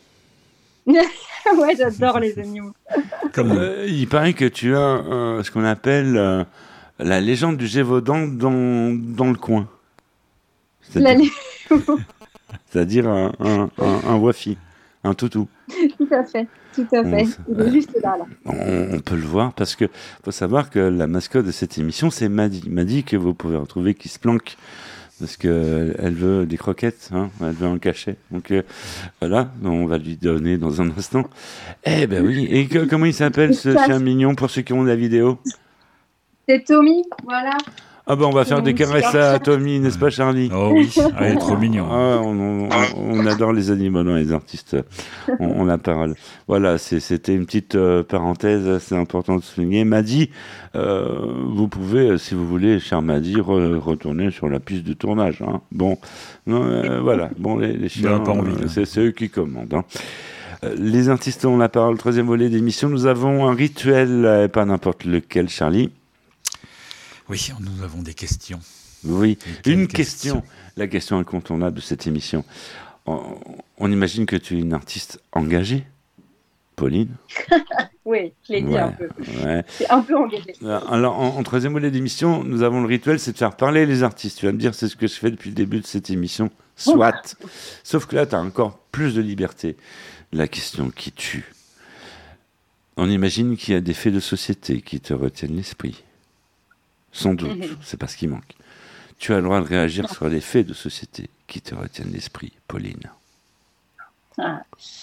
Ouais, j'adore les animaux. Comme nous. Euh, il paraît que tu as euh, ce qu'on appelle euh, la légende du Gévaudan dans, dans le coin. La- C'est-à-dire, c'est-à-dire un, un, un, un wafi, un toutou. Tout à fait, tout à fait. Bon, Il est juste là, là. On, on peut le voir parce que faut savoir que la mascotte de cette émission, c'est Maddy. Maddy que vous pouvez retrouver qui se planque parce que elle veut des croquettes, hein, elle veut un cachet. Donc euh, voilà, on va lui donner dans un instant. Eh ben oui. Et que- comment il s'appelle ce chien mignon pour ceux qui ont la vidéo? C'est Tommy, voilà. Ah ben on va faire des caresses à Tommy, n'est-ce pas Charlie? Oh oui, ah, il est trop mignon. Ah, on, on- on adore les animaux dans les artistes. On, on la parole. Voilà, c'est- c'était une petite euh, parenthèse, c'est important de souligner. Maddy, euh, vous pouvez, euh, si vous voulez, cher Maddy, re- retourner sur la piste de tournage. Hein. Bon, non, euh, voilà. Bon, les, les chiens, On a pas envie, euh, hein. c'est c'est eux qui commandent. Hein. Euh, Les artistes ont la parole, troisième volet d'émission. Nous avons un rituel, euh, pas n'importe lequel, Charlie. Oui, nous avons des questions. Oui, Et quelle une question question, la question incontournable de cette émission. On, on imagine que tu es une artiste engagée. Pauline. Oui, je l'ai dit ouais, un peu. Ouais. C'est un peu engagé. Alors, en, en troisième volet d'émission, nous avons le rituel, c'est de faire parler les artistes. Tu vas me dire, c'est ce que je fais depuis le début de cette émission. Soit. Sauf que là, tu as encore plus de liberté. La question qui tue. On imagine qu'il y a des faits de société qui te retiennent l'esprit. Sans doute, mm-hmm. c'est pas ce qui manque. Tu as le droit de réagir sur les faits de société qui te retiennent l'esprit, Pauline. Ah.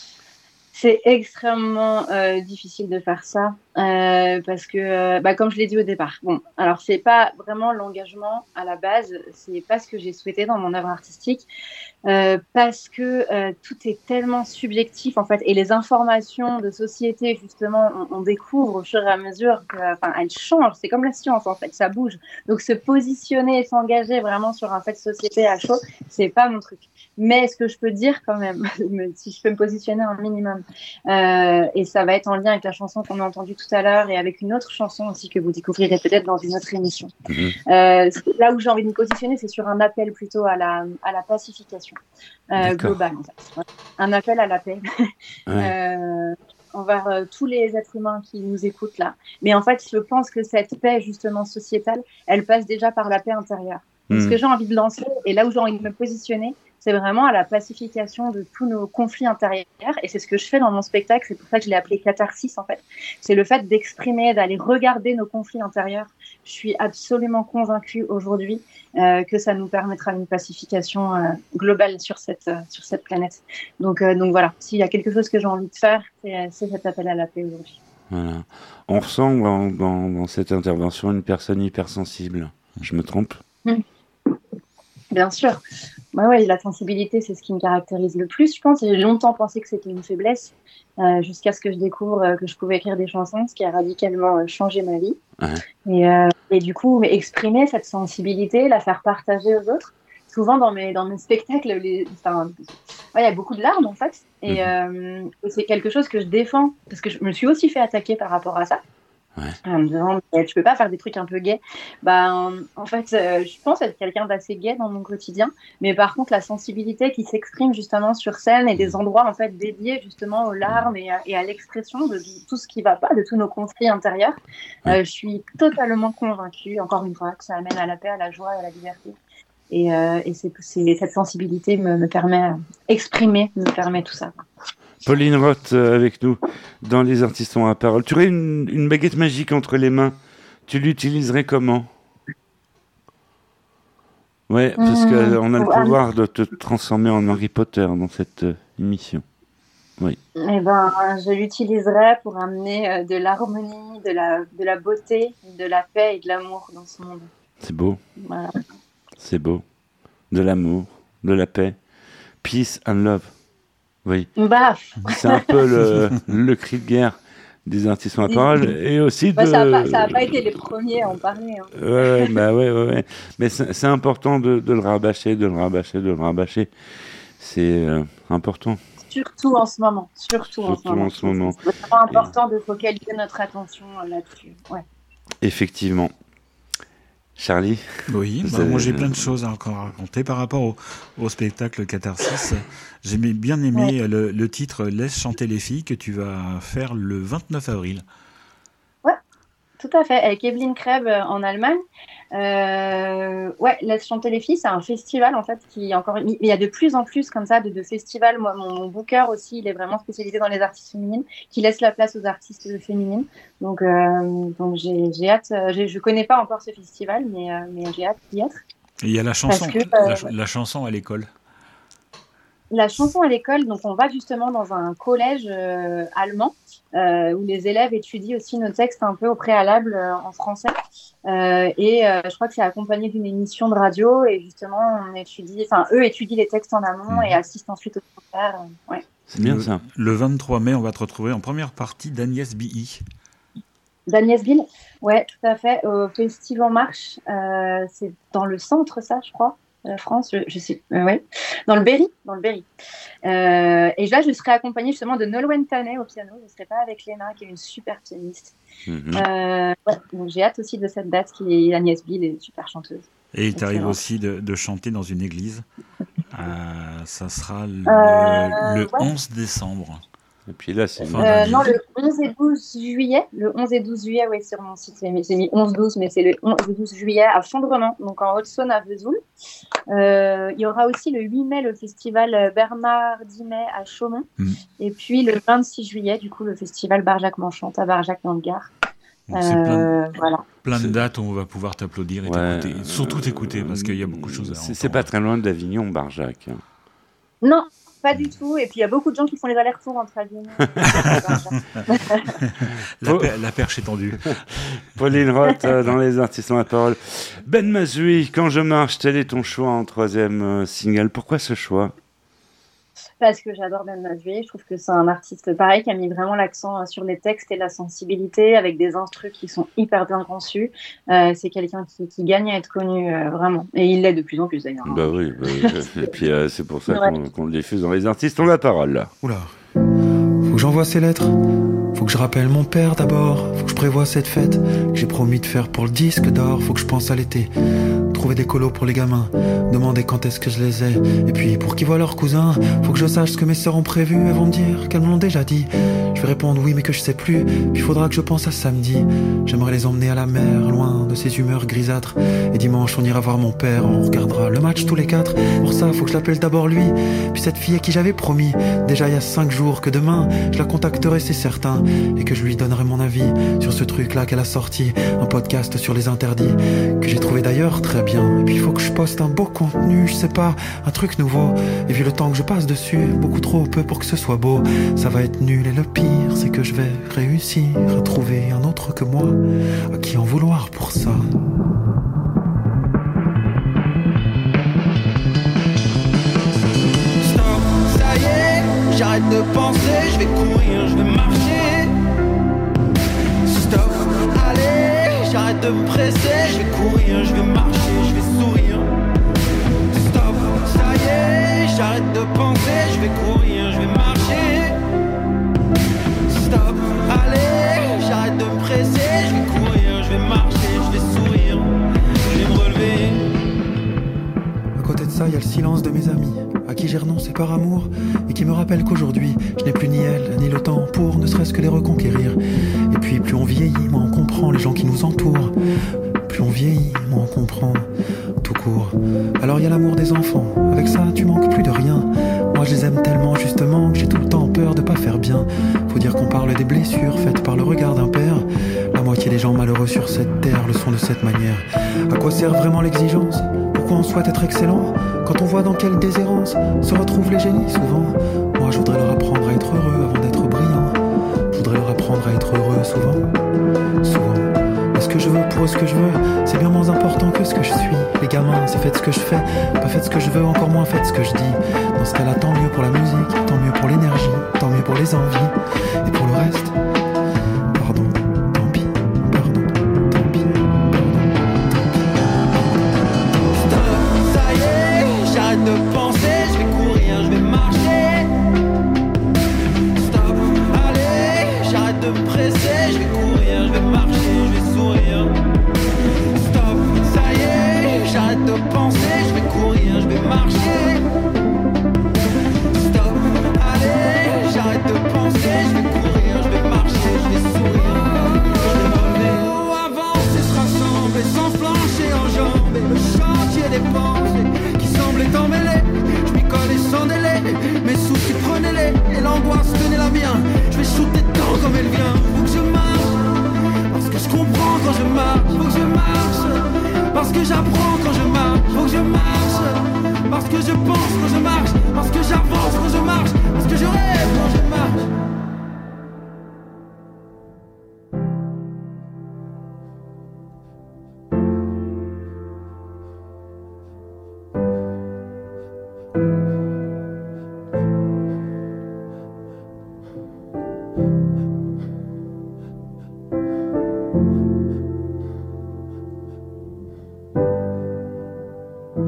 C'est extrêmement euh, difficile de faire ça euh, parce que, euh, bah, comme je l'ai dit au départ, bon, alors c'est pas vraiment l'engagement à la base, c'est pas ce que j'ai souhaité dans mon œuvre artistique euh, parce que euh, tout est tellement subjectif en fait et les informations de société justement, on, on découvre au fur et à mesure que, enfin, elles changent. C'est comme la science en fait, ça bouge. Donc se positionner et s'engager vraiment sur un fait de société à chaud, c'est pas mon truc. Mais ce que je peux dire quand même, si je peux me positionner un minimum, euh, et ça va être en lien avec la chanson qu'on a entendue tout à l'heure et avec une autre chanson aussi que vous découvrirez peut-être dans une autre émission. Mmh. Euh, là où j'ai envie de me positionner, c'est sur un appel plutôt à la, à la pacification euh, globale. En fait. Un appel à la paix ouais. euh, envers euh, tous les êtres humains qui nous écoutent là. Mais en fait, je pense que cette paix justement sociétale, elle passe déjà par la paix intérieure. Mmh. Ce que j'ai envie de lancer et là où j'ai envie de me positionner, c'est vraiment à la pacification de tous nos conflits intérieurs. Et c'est ce que je fais dans mon spectacle. C'est pour ça que je l'ai appelé catharsis, en fait. C'est le fait d'exprimer, d'aller regarder nos conflits intérieurs. Je suis absolument convaincue aujourd'hui euh, que ça nous permettra une pacification euh, globale sur cette, euh, sur cette planète. Donc, euh, donc voilà, s'il y a quelque chose que j'ai envie de faire, c'est, c'est cet appel à la paix aujourd'hui. Voilà. On ressent dans, dans, dans cette intervention une personne hypersensible. Je me trompe ? Mmh. Bien sûr. Bah ouais, la sensibilité, c'est ce qui me caractérise le plus, je pense. J'ai longtemps pensé que c'était une faiblesse, euh, jusqu'à ce que je découvre euh, que je pouvais écrire des chansons, ce qui a radicalement euh, changé ma vie. Ouais. Et, euh, et du coup, exprimer cette sensibilité, la faire partager aux autres. Souvent, dans mes, dans mes spectacles, les, enfin, ouais, il y a beaucoup de larmes, en fait. Et, mmh. euh, et c'est quelque chose que je défends, parce que je me suis aussi fait attaquer par rapport à ça. Ouais. En me disant, tu peux pas faire des trucs un peu gays. Ben, en fait, euh, je pense être quelqu'un d'assez gay dans mon quotidien, mais par contre, la sensibilité qui s'exprime justement sur scène et des endroits en fait dédiés justement aux larmes et à, et à l'expression de, de tout ce qui va pas, de tous nos conflits intérieurs, euh, je suis totalement convaincue, encore une fois, que ça amène à la paix, à la joie et à la liberté. Et, euh, et c'est, c'est, cette sensibilité me, me permet d'exprimer, me permet tout ça. Pauline Roth euh, avec nous dans Les Artistes ont la parole. Tu aurais une, une baguette magique entre les mains. Tu l'utiliserais comment ? Ouais, parce mmh, qu'on a le pouvoir de te transformer en Harry Potter dans cette euh, émission. Oui. Eh ben, je l'utiliserais pour amener euh, de l'harmonie, de la, de la beauté, de la paix et de l'amour dans ce monde. C'est beau. Voilà. C'est beau. De l'amour, de la paix. Peace and love. Oui. Bah. C'est un peu le, le cri de guerre des artistes en parole et aussi de. Bah, ça n'a pas, pas été les premiers à en parler. Hein. Ouais, bah ouais, ouais, ouais. Mais c'est, c'est important de, de le rabâcher, de le rabâcher, de le rabâcher. C'est euh, important. Surtout en ce moment. Surtout, Surtout en ce moment. En ce moment. C'est vraiment important et... de focaliser notre attention là-dessus. Ouais. Effectivement. Charlie ? Oui, bah, moi j'ai plein de choses à encore raconter par rapport au, au spectacle Catharsis. J'ai bien aimé ouais. le, le titre Laisse chanter les filles que tu vas faire le vingt-neuf avril. Ouais, tout à fait, avec Evelyn Kreb en Allemagne. Euh, ouais, Laisse chanter les filles, c'est un festival en fait qui encore, il y a de plus en plus comme ça de, de festivals. Moi, mon, mon booker aussi, il est vraiment spécialisé dans les artistes féminines, qui laisse la place aux artistes féminines. Donc, euh, donc j'ai, j'ai hâte. J'ai, je connais pas encore ce festival, mais, euh, mais j'ai hâte d'y être. Et il y a la chanson, que, euh, la, la chanson à l'école. La chanson à l'école, donc on va justement dans un collège euh, allemand euh, où les élèves étudient aussi nos textes un peu au préalable euh, en français. Euh, et euh, je crois que c'est accompagné d'une émission de radio et justement on étudie, enfin eux étudient les textes en amont mmh. et assistent ensuite au concert. Euh, ouais. C'est bien ça. Le vingt-trois mai, on va te retrouver en première partie d'Agnès Billy. D'Agnès Bill, ouais, tout à fait, au Festival en Marche. Euh, c'est dans le centre, ça, je crois. La France, je, je sais, euh, ouais, dans le Berry, dans le Berry. Euh, et là, je serai accompagnée justement de Nolwenn Tanet au piano. Je ne serai pas avec Léna, qui est une super pianiste. Mm-hmm. Euh, ouais, donc j'ai hâte aussi de cette date qui est Agnès Bill, est super chanteuse. Et il t'arrive aussi de, de chanter dans une église. Euh, ça sera le, euh, le ouais. onze décembre. Et puis là, c'est... Euh, non, le onze et douze juillet. Le onze et douze juillet, oui, sur mon site. J'ai mis, j'ai mis onze douze, mais c'est le onze et douze juillet à Fondrement, donc en Haute-Saône, à Vesoul. Euh, il y aura aussi le huit mai, le festival Bernard Dimet à Chaumont. Mmh. Et puis le vingt-six juillet, du coup, le festival Barjac-Manchante à Barjac dans le Gard. Donc, c'est plein, euh, voilà. plein de dates où on va pouvoir t'applaudir et ouais. t'écouter. Surtout t'écouter, parce qu'il y a beaucoup de choses à c'est, entendre. C'est pas très loin d'Avignon, Barjac. Non, pas du tout. Et puis, il y a beaucoup de gens qui font les allers-retours entre Avignon et Barjac. la, per- la perche est tendue. Pauline Roth, euh, dans Les Artistes ont la parole. Ben Mazoui, Quand je marche, tel est ton choix en troisième euh, single. Pourquoi ce choix ? Parce que j'adore Ben Mazoui. Je trouve que c'est un artiste pareil qui a mis vraiment l'accent sur les textes et la sensibilité avec des instrus qui sont hyper bien conçus. Euh, c'est quelqu'un qui, qui gagne à être connu euh, vraiment. Et il l'est de plus en plus d'ailleurs. Bah oui. Bah, et puis euh, c'est pour ça ouais. qu'on, qu'on le diffuse dans Les Artistes ont la parole. Là. Oula. Faut que j'envoie ces lettres. Faut que je rappelle mon père d'abord. Faut que je prévoie cette fête que j'ai promis de faire pour le disque d'or. Faut que je pense à l'été. Trouver des colos pour les gamins, demander quand est-ce que je les ai. Et puis pour qu'ils voient leurs cousins, faut que je sache ce que mes sœurs ont prévu. Elles vont me dire qu'elles me l'ont déjà dit. Je vais répondre oui mais que je sais plus. Puis faudra que je pense à samedi. J'aimerais les emmener à la mer, loin de ces humeurs grisâtres. Et dimanche on ira voir mon père, on regardera le match tous les quatre. Pour ça faut que je l'appelle d'abord lui. Puis cette fille à qui j'avais promis, déjà il y a cinq jours, que demain je la contacterai c'est certain. Et que je lui donnerai mon avis sur ce truc là qu'elle a sorti. Un podcast sur les interdits, que j'ai trouvé d'ailleurs très bien. Et puis il faut que je poste un beau contenu, je sais pas, un truc nouveau. Et vu le temps que je passe dessus, beaucoup trop peu pour que ce soit beau. Ça va être nul et le pire, c'est que je vais réussir à trouver un autre que moi, à qui en vouloir pour ça. Stop, ça y est, j'arrête de penser, je vais courir, je vais marcher. Stop, allez, j'arrête de me presser, je vais courir, je vais marcher. Je vais sourire. Stop, ça y est, j'arrête de penser, je vais courir, je vais marcher. Stop, allez, j'arrête de me presser, je vais courir, je vais marcher, je vais sourire, je vais me relever. À côté de ça, il y a le silence de mes amis, à qui j'ai renoncé par amour, et qui me rappellent qu'aujourd'hui, je n'ai plus ni elle, ni le temps pour ne serait-ce que les reconquérir. Et puis plus on vieillit, moins on comprend les gens qui nous entourent. Plus on vieillit, moins on comprend tout court. Alors il y a l'amour des enfants, avec ça tu manques plus de rien. Moi je les aime tellement justement que j'ai tout le temps peur de pas faire bien. Faut dire qu'on parle des blessures faites par le regard d'un père. La moitié des gens malheureux sur cette terre le sont de cette manière. À quoi sert vraiment l'exigence ? Pourquoi on souhaite être excellent quand on voit dans quelle déshérence se retrouvent les génies souvent. Moi je voudrais leur apprendre à être heureux avant d'être brillant. Je voudrais leur apprendre à être heureux souvent, souvent. Ce que je veux pour eux, ce que je veux, c'est bien moins important que ce que je suis. Les gamins, c'est faites ce que je fais, pas faites ce que je veux, encore moins faites ce que je dis. Dans ce cas-là, tant mieux pour la musique, tant mieux pour l'énergie, tant mieux pour les envies. Et pour le reste, pardon, tant pis, pardon, tant pis, pardon. Stop, ça y est, j'arrête de penser, je vais courir, je vais marcher. Stop, allez, j'arrête de me presser, je vais courir, je vais marcher. Stop, ça y est, j'arrête de penser, je vais courir, je vais marcher. Stop, allez, j'arrête de penser, je vais courir, je vais marcher, je vais sourire, je vais me relever. Oh, avancer, se rassembler, sans flancher en jambes, et le chantier des pensées qui semblaient emmêlées. Je m'y collais sans délai, mes soucis prenez-les, et l'angoisse tenez-la bien. Je vais shooter dedans comme elle vient, faut que je marche. Parce que je comprends quand je marche, faut que je marche. Parce que j'apprends quand je marche, faut que je marche. Parce que je pense quand je marche, parce que j'avance quand je marche, parce que je rêve quand je marche.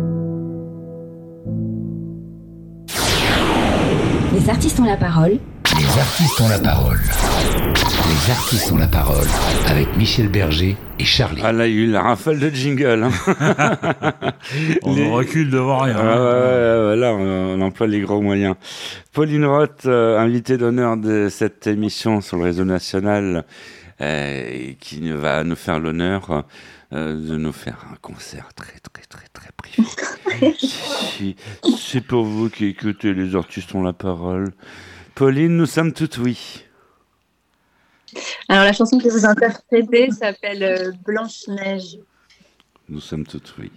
Les artistes ont la parole Les artistes ont la parole. Les artistes ont la parole avec Michel Berger et Charlie. Ah là, il y a eu la rafale de jingle. Hein. On les... recule devant rien. Ah, ouais, ouais, là, on, on emploie les gros moyens. Pauline Roth, euh, invitée d'honneur de cette émission sur le réseau national, euh, qui va nous faire l'honneur euh, de nous faire un concert très, très, très, très privé. si, c'est pour vous qui écoutez Les artistes ont la parole. Pauline, nous sommes toutes oui. Alors, la chanson que vous interprétez s'appelle euh, Blanche-Neige. Nous sommes toutes oui.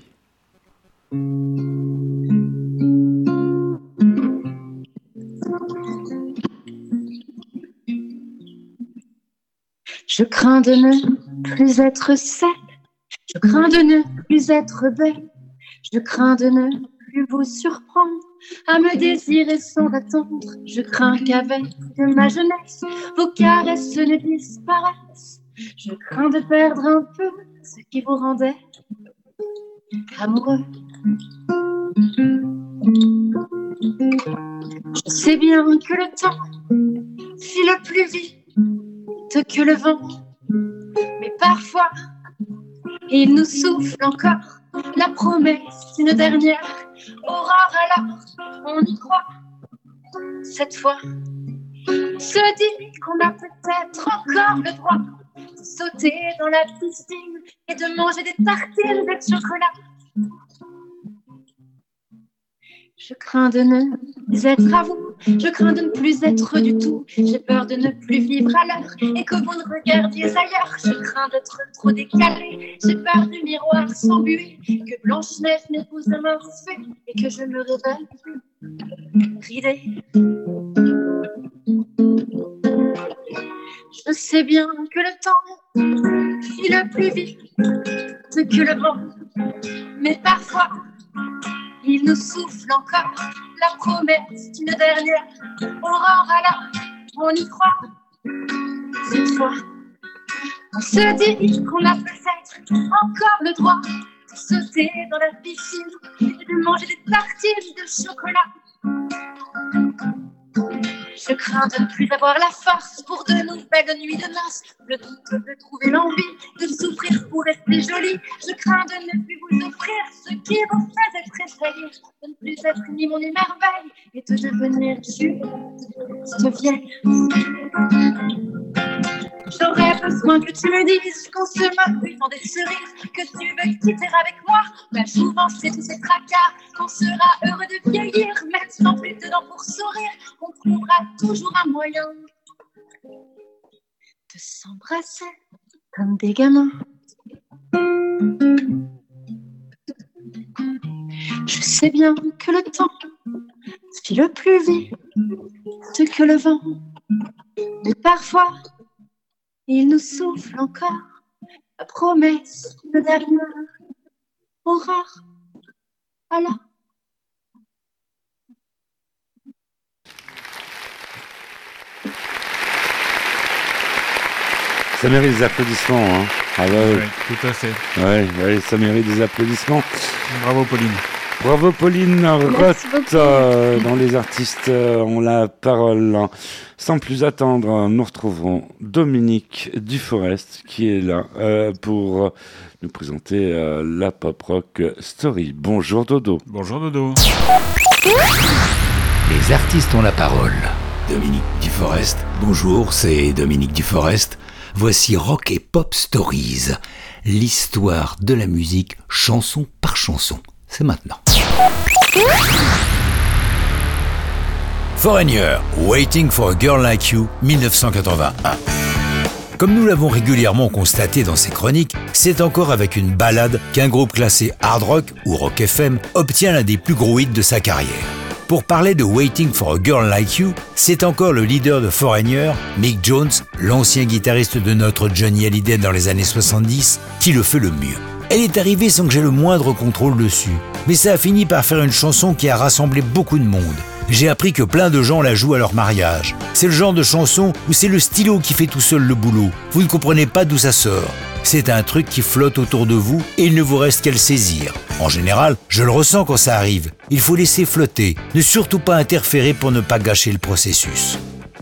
Je crains de ne plus être seule. Je crains de ne plus être belle. Je crains de ne plus vous surprendre à me désirer sans attendre. Je crains qu'avec de ma jeunesse, vos caresses ne disparaissent. Je crains de perdre un peu ce qui vous rendait amoureux. Je sais bien que le temps file plus vite que le vent, mais parfois il nous souffle encore la promesse d'une dernière aurore. Alors on y croit cette fois. On se dit qu'on a peut-être encore le droit de sauter dans la piscine et de manger des tartines de chocolat. Je crains de ne plus être à vous, je crains de ne plus être du tout. J'ai peur de ne plus vivre à l'heure et que vous ne regardiez ailleurs. Je crains d'être trop décalé, j'ai peur du miroir sans buée, que Blanche-Neige m'épouse à morceau et que je me réveille ridée. Je sais bien que le temps file plus vite que le vent, mais parfois il nous souffle encore la promesse d'une dernière aurore. Alors on y croit cette fois. On se dit qu'on a peut-être encore le droit de sauter dans la piscine et de manger des tartines de chocolat. Je crains de ne plus avoir la force pour de nouvelles nuits de noces, le doute de trouver l'envie de souffrir pour rester jolie. Je crains de ne plus vous offrir ce qui vous faisait tressaillir, de ne plus être ni mon émerveil et de devenir juste vieille. J'aurais besoin que tu me dises qu'on se moque dans des cerises, que tu veux quitter avec moi la jouvence et tous ces tracas, qu'on sera heureux de vieillir, maintenant plus dedans pour sourire, on trouvera toujours un moyen de s'embrasser comme des gamins. Je sais bien que le temps file plus vite que le vent, mais parfois il nous souffle encore la promesse de dernière aurore. Alors ça mérite des applaudissements, hein. Ah bah, oui, tout à fait. Ouais, ouais, ça mérite des applaudissements. Bravo Pauline. Bravo Pauline Roth, euh, dans Les artistes euh, ont la parole. Sans plus attendre, nous retrouvons Dominique Duforest qui est là euh, pour nous présenter euh, la pop rock story. Bonjour Dodo. Bonjour Dodo. Les artistes ont la parole. Dominique Duforest. Bonjour, c'est Dominique Duforest. Voici Rock et Pop Stories, l'histoire de la musique chanson par chanson. C'est maintenant. Foreigner, Waiting for a Girl Like You, dix-neuf cent quatre-vingt-un. Comme nous l'avons régulièrement constaté dans ces chroniques, c'est encore avec une ballade qu'un groupe classé hard rock ou rock F M obtient l'un des plus gros hits de sa carrière. Pour parler de Waiting for a Girl Like You, c'est encore le leader de Foreigner, Mick Jones, l'ancien guitariste de notre Johnny Hallyday dans les années soixante-dix, qui le fait le mieux. Elle est arrivée sans que j'ai le moindre contrôle dessus, mais ça a fini par faire une chanson qui a rassemblé beaucoup de monde. J'ai appris que plein de gens la jouent à leur mariage. C'est le genre de chanson où c'est le stylo qui fait tout seul le boulot. Vous ne comprenez pas d'où ça sort. C'est un truc qui flotte autour de vous et il ne vous reste qu'à le saisir. En général, je le ressens quand ça arrive. Il faut laisser flotter, ne surtout pas interférer pour ne pas gâcher le processus.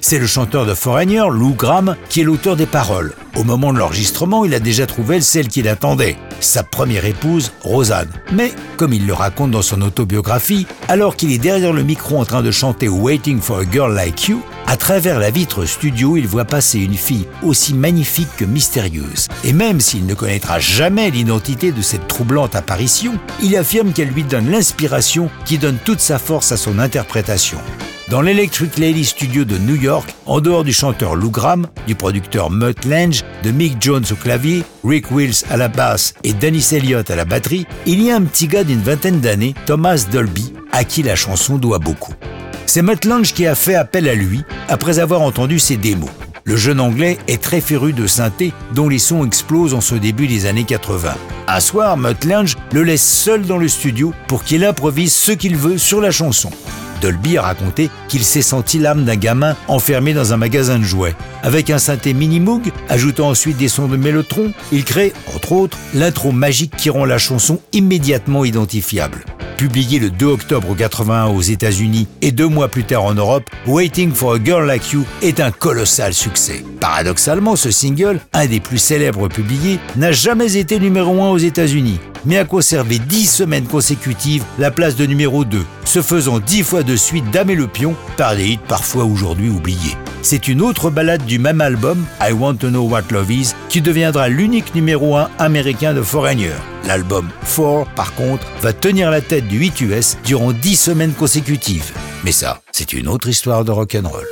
C'est le chanteur de Foreigner, Lou Gramm, qui est l'auteur des paroles. Au moment de l'enregistrement, il a déjà trouvé celle qu'il attendait, sa première épouse, Rosanne. Mais, comme il le raconte dans son autobiographie, alors qu'il est derrière le micro en train de chanter Waiting for a Girl Like You, à travers la vitre studio, il voit passer une fille aussi magnifique que mystérieuse. Et même s'il ne connaîtra jamais l'identité de cette troublante apparition, il affirme qu'elle lui donne l'inspiration qui donne toute sa force à son interprétation. Dans l'Electric Lady Studio de New York, en dehors du chanteur Lou Gramm, du producteur Mutt Lange, de Mick Jones au clavier, Rick Wills à la basse et Dennis Elliott à la batterie, il y a un petit gars d'une vingtaine d'années, Thomas Dolby, à qui la chanson doit beaucoup. C'est Mutt Lange qui a fait appel à lui après avoir entendu ses démos. Le jeune anglais est très féru de synthé dont les sons explosent en ce début des années quatre-vingts. Un soir, Mutt Lange le laisse seul dans le studio pour qu'il improvise ce qu'il veut sur la chanson. Dolby a raconté qu'il s'est senti l'âme d'un gamin enfermé dans un magasin de jouets. Avec un synthé mini-moog, ajoutant ensuite des sons de Mellotron, il crée, entre autres, l'intro magique qui rend la chanson immédiatement identifiable. Publié le deux octobre quatre-vingt-un aux États-Unis et deux mois plus tard en Europe, Waiting for a Girl Like You est un colossal succès. Paradoxalement, ce single, un des plus célèbres publiés, n'a jamais été numéro un aux États-Unis, mais a conservé dix semaines consécutives la place de numéro deux, se faisant dix fois de suite damer le pion par des hits parfois aujourd'hui oubliés. C'est une autre ballade du même album, I Want to Know What Love Is, qui deviendra l'unique numéro un américain de Foreigner. L'album Four, par contre, va tenir la tête du hit U S durant dix semaines consécutives. Mais ça, c'est une autre histoire de rock'n'roll.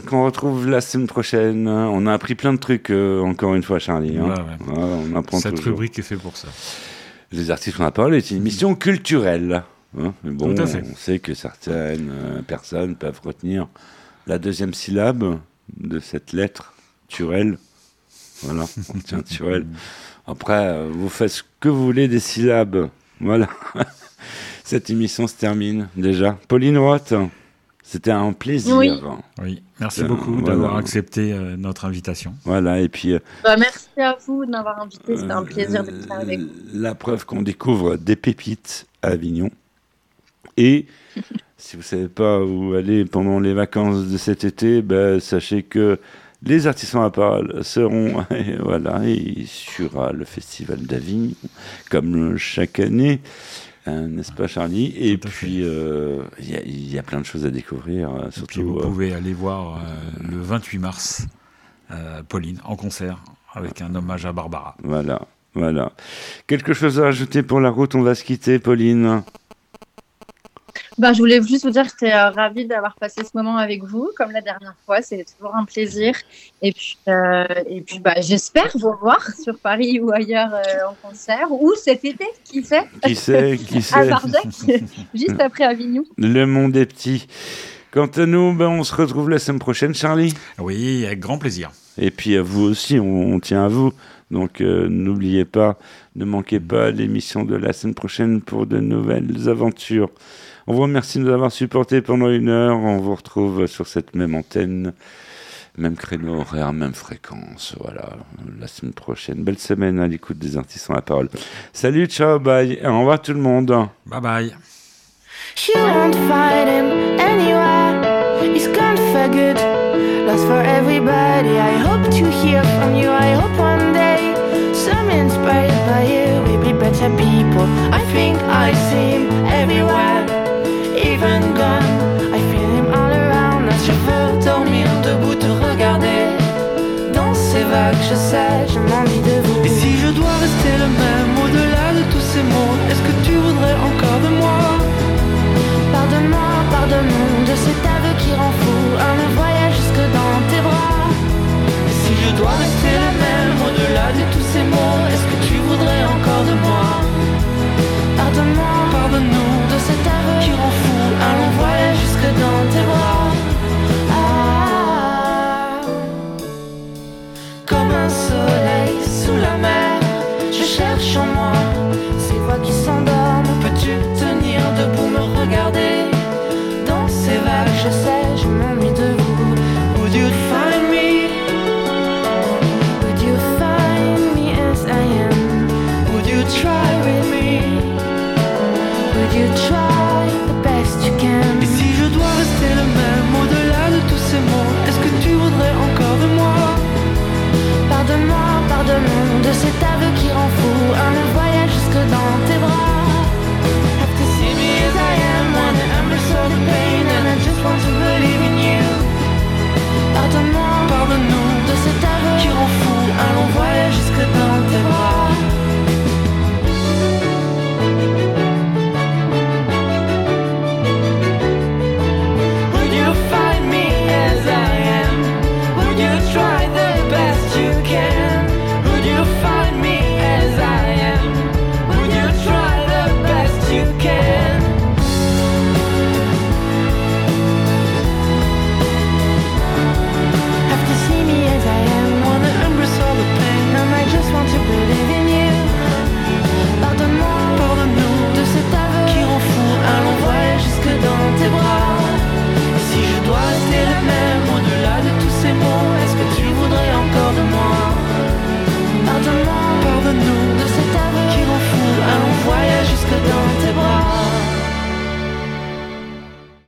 qu'on retrouve la semaine prochaine. On a appris plein de trucs, euh, encore une fois, Charlie. Hein. Ouais, ouais. Ouais, on apprend Cette toujours. rubrique est faite pour ça. Les artistes ont la parole est une émission culturelle. Hein. Mais bon, Tout à fait. on sait que certaines euh, personnes peuvent retenir la deuxième syllabe de cette lettre, Turel. Voilà, on tient Turel. Après, euh, vous faites ce que vous voulez des syllabes. Voilà. Cette émission se termine déjà. Pauline Roth, c'était un plaisir. Oui. Oui, merci Euh, beaucoup voilà. d'avoir accepté euh, notre invitation. Voilà, et puis... euh, Bah, merci à vous de m'avoir invité. C'était un plaisir d'être là avec vous. La preuve qu'on découvre des pépites à Avignon. Et si vous ne savez pas où aller pendant les vacances de cet été, ben, sachez que les artisans à parole seront et voilà, et sur euh, le festival d'Avignon, comme chaque année, euh, n'est-ce pas Charlie? Et Tout à puis, euh, il y, a- il y a plein de choses à découvrir, euh, Et puis surtout... vous euh, pouvez aller voir euh, le vingt-huit mars euh, Pauline en concert avec un hommage à Barbara. Voilà, voilà. Quelque chose à rajouter pour la route? On va se quitter, Pauline. Bah, je voulais juste vous dire que j'étais euh, ravie d'avoir passé ce moment avec vous, comme la dernière fois. C'est toujours un plaisir. Et puis, euh, et puis bah, j'espère vous revoir sur Paris ou ailleurs euh, en concert, ou cet été, qui sait, Qui sait, qui à sait? Barjac, juste après Avignon. Le monde est petit. Quant à nous, ben, on se retrouve la semaine prochaine, Charlie. Oui, avec grand plaisir. Et puis à vous aussi, on, on tient à vous. Donc euh, n'oubliez pas, ne manquez pas l'émission de la semaine prochaine pour de nouvelles aventures. On vous remercie de nous avoir supportés pendant une heure. On vous retrouve sur cette même antenne, même créneau horaire, même fréquence. Voilà, la semaine prochaine. Belle semaine à l'écoute des artistes à la parole. Salut, ciao, bye. Et au revoir tout le monde. Bye bye. She won't find him anywhere. He's gone for good, lost for everybody. I hope to hear from you. I hope one day, some inspired by you, we'll be better people. I think I see him everywhere, even gone. I feel him all around. Un chauffeur dormir debout te regarder. Dans ces vagues, je sais, je m'en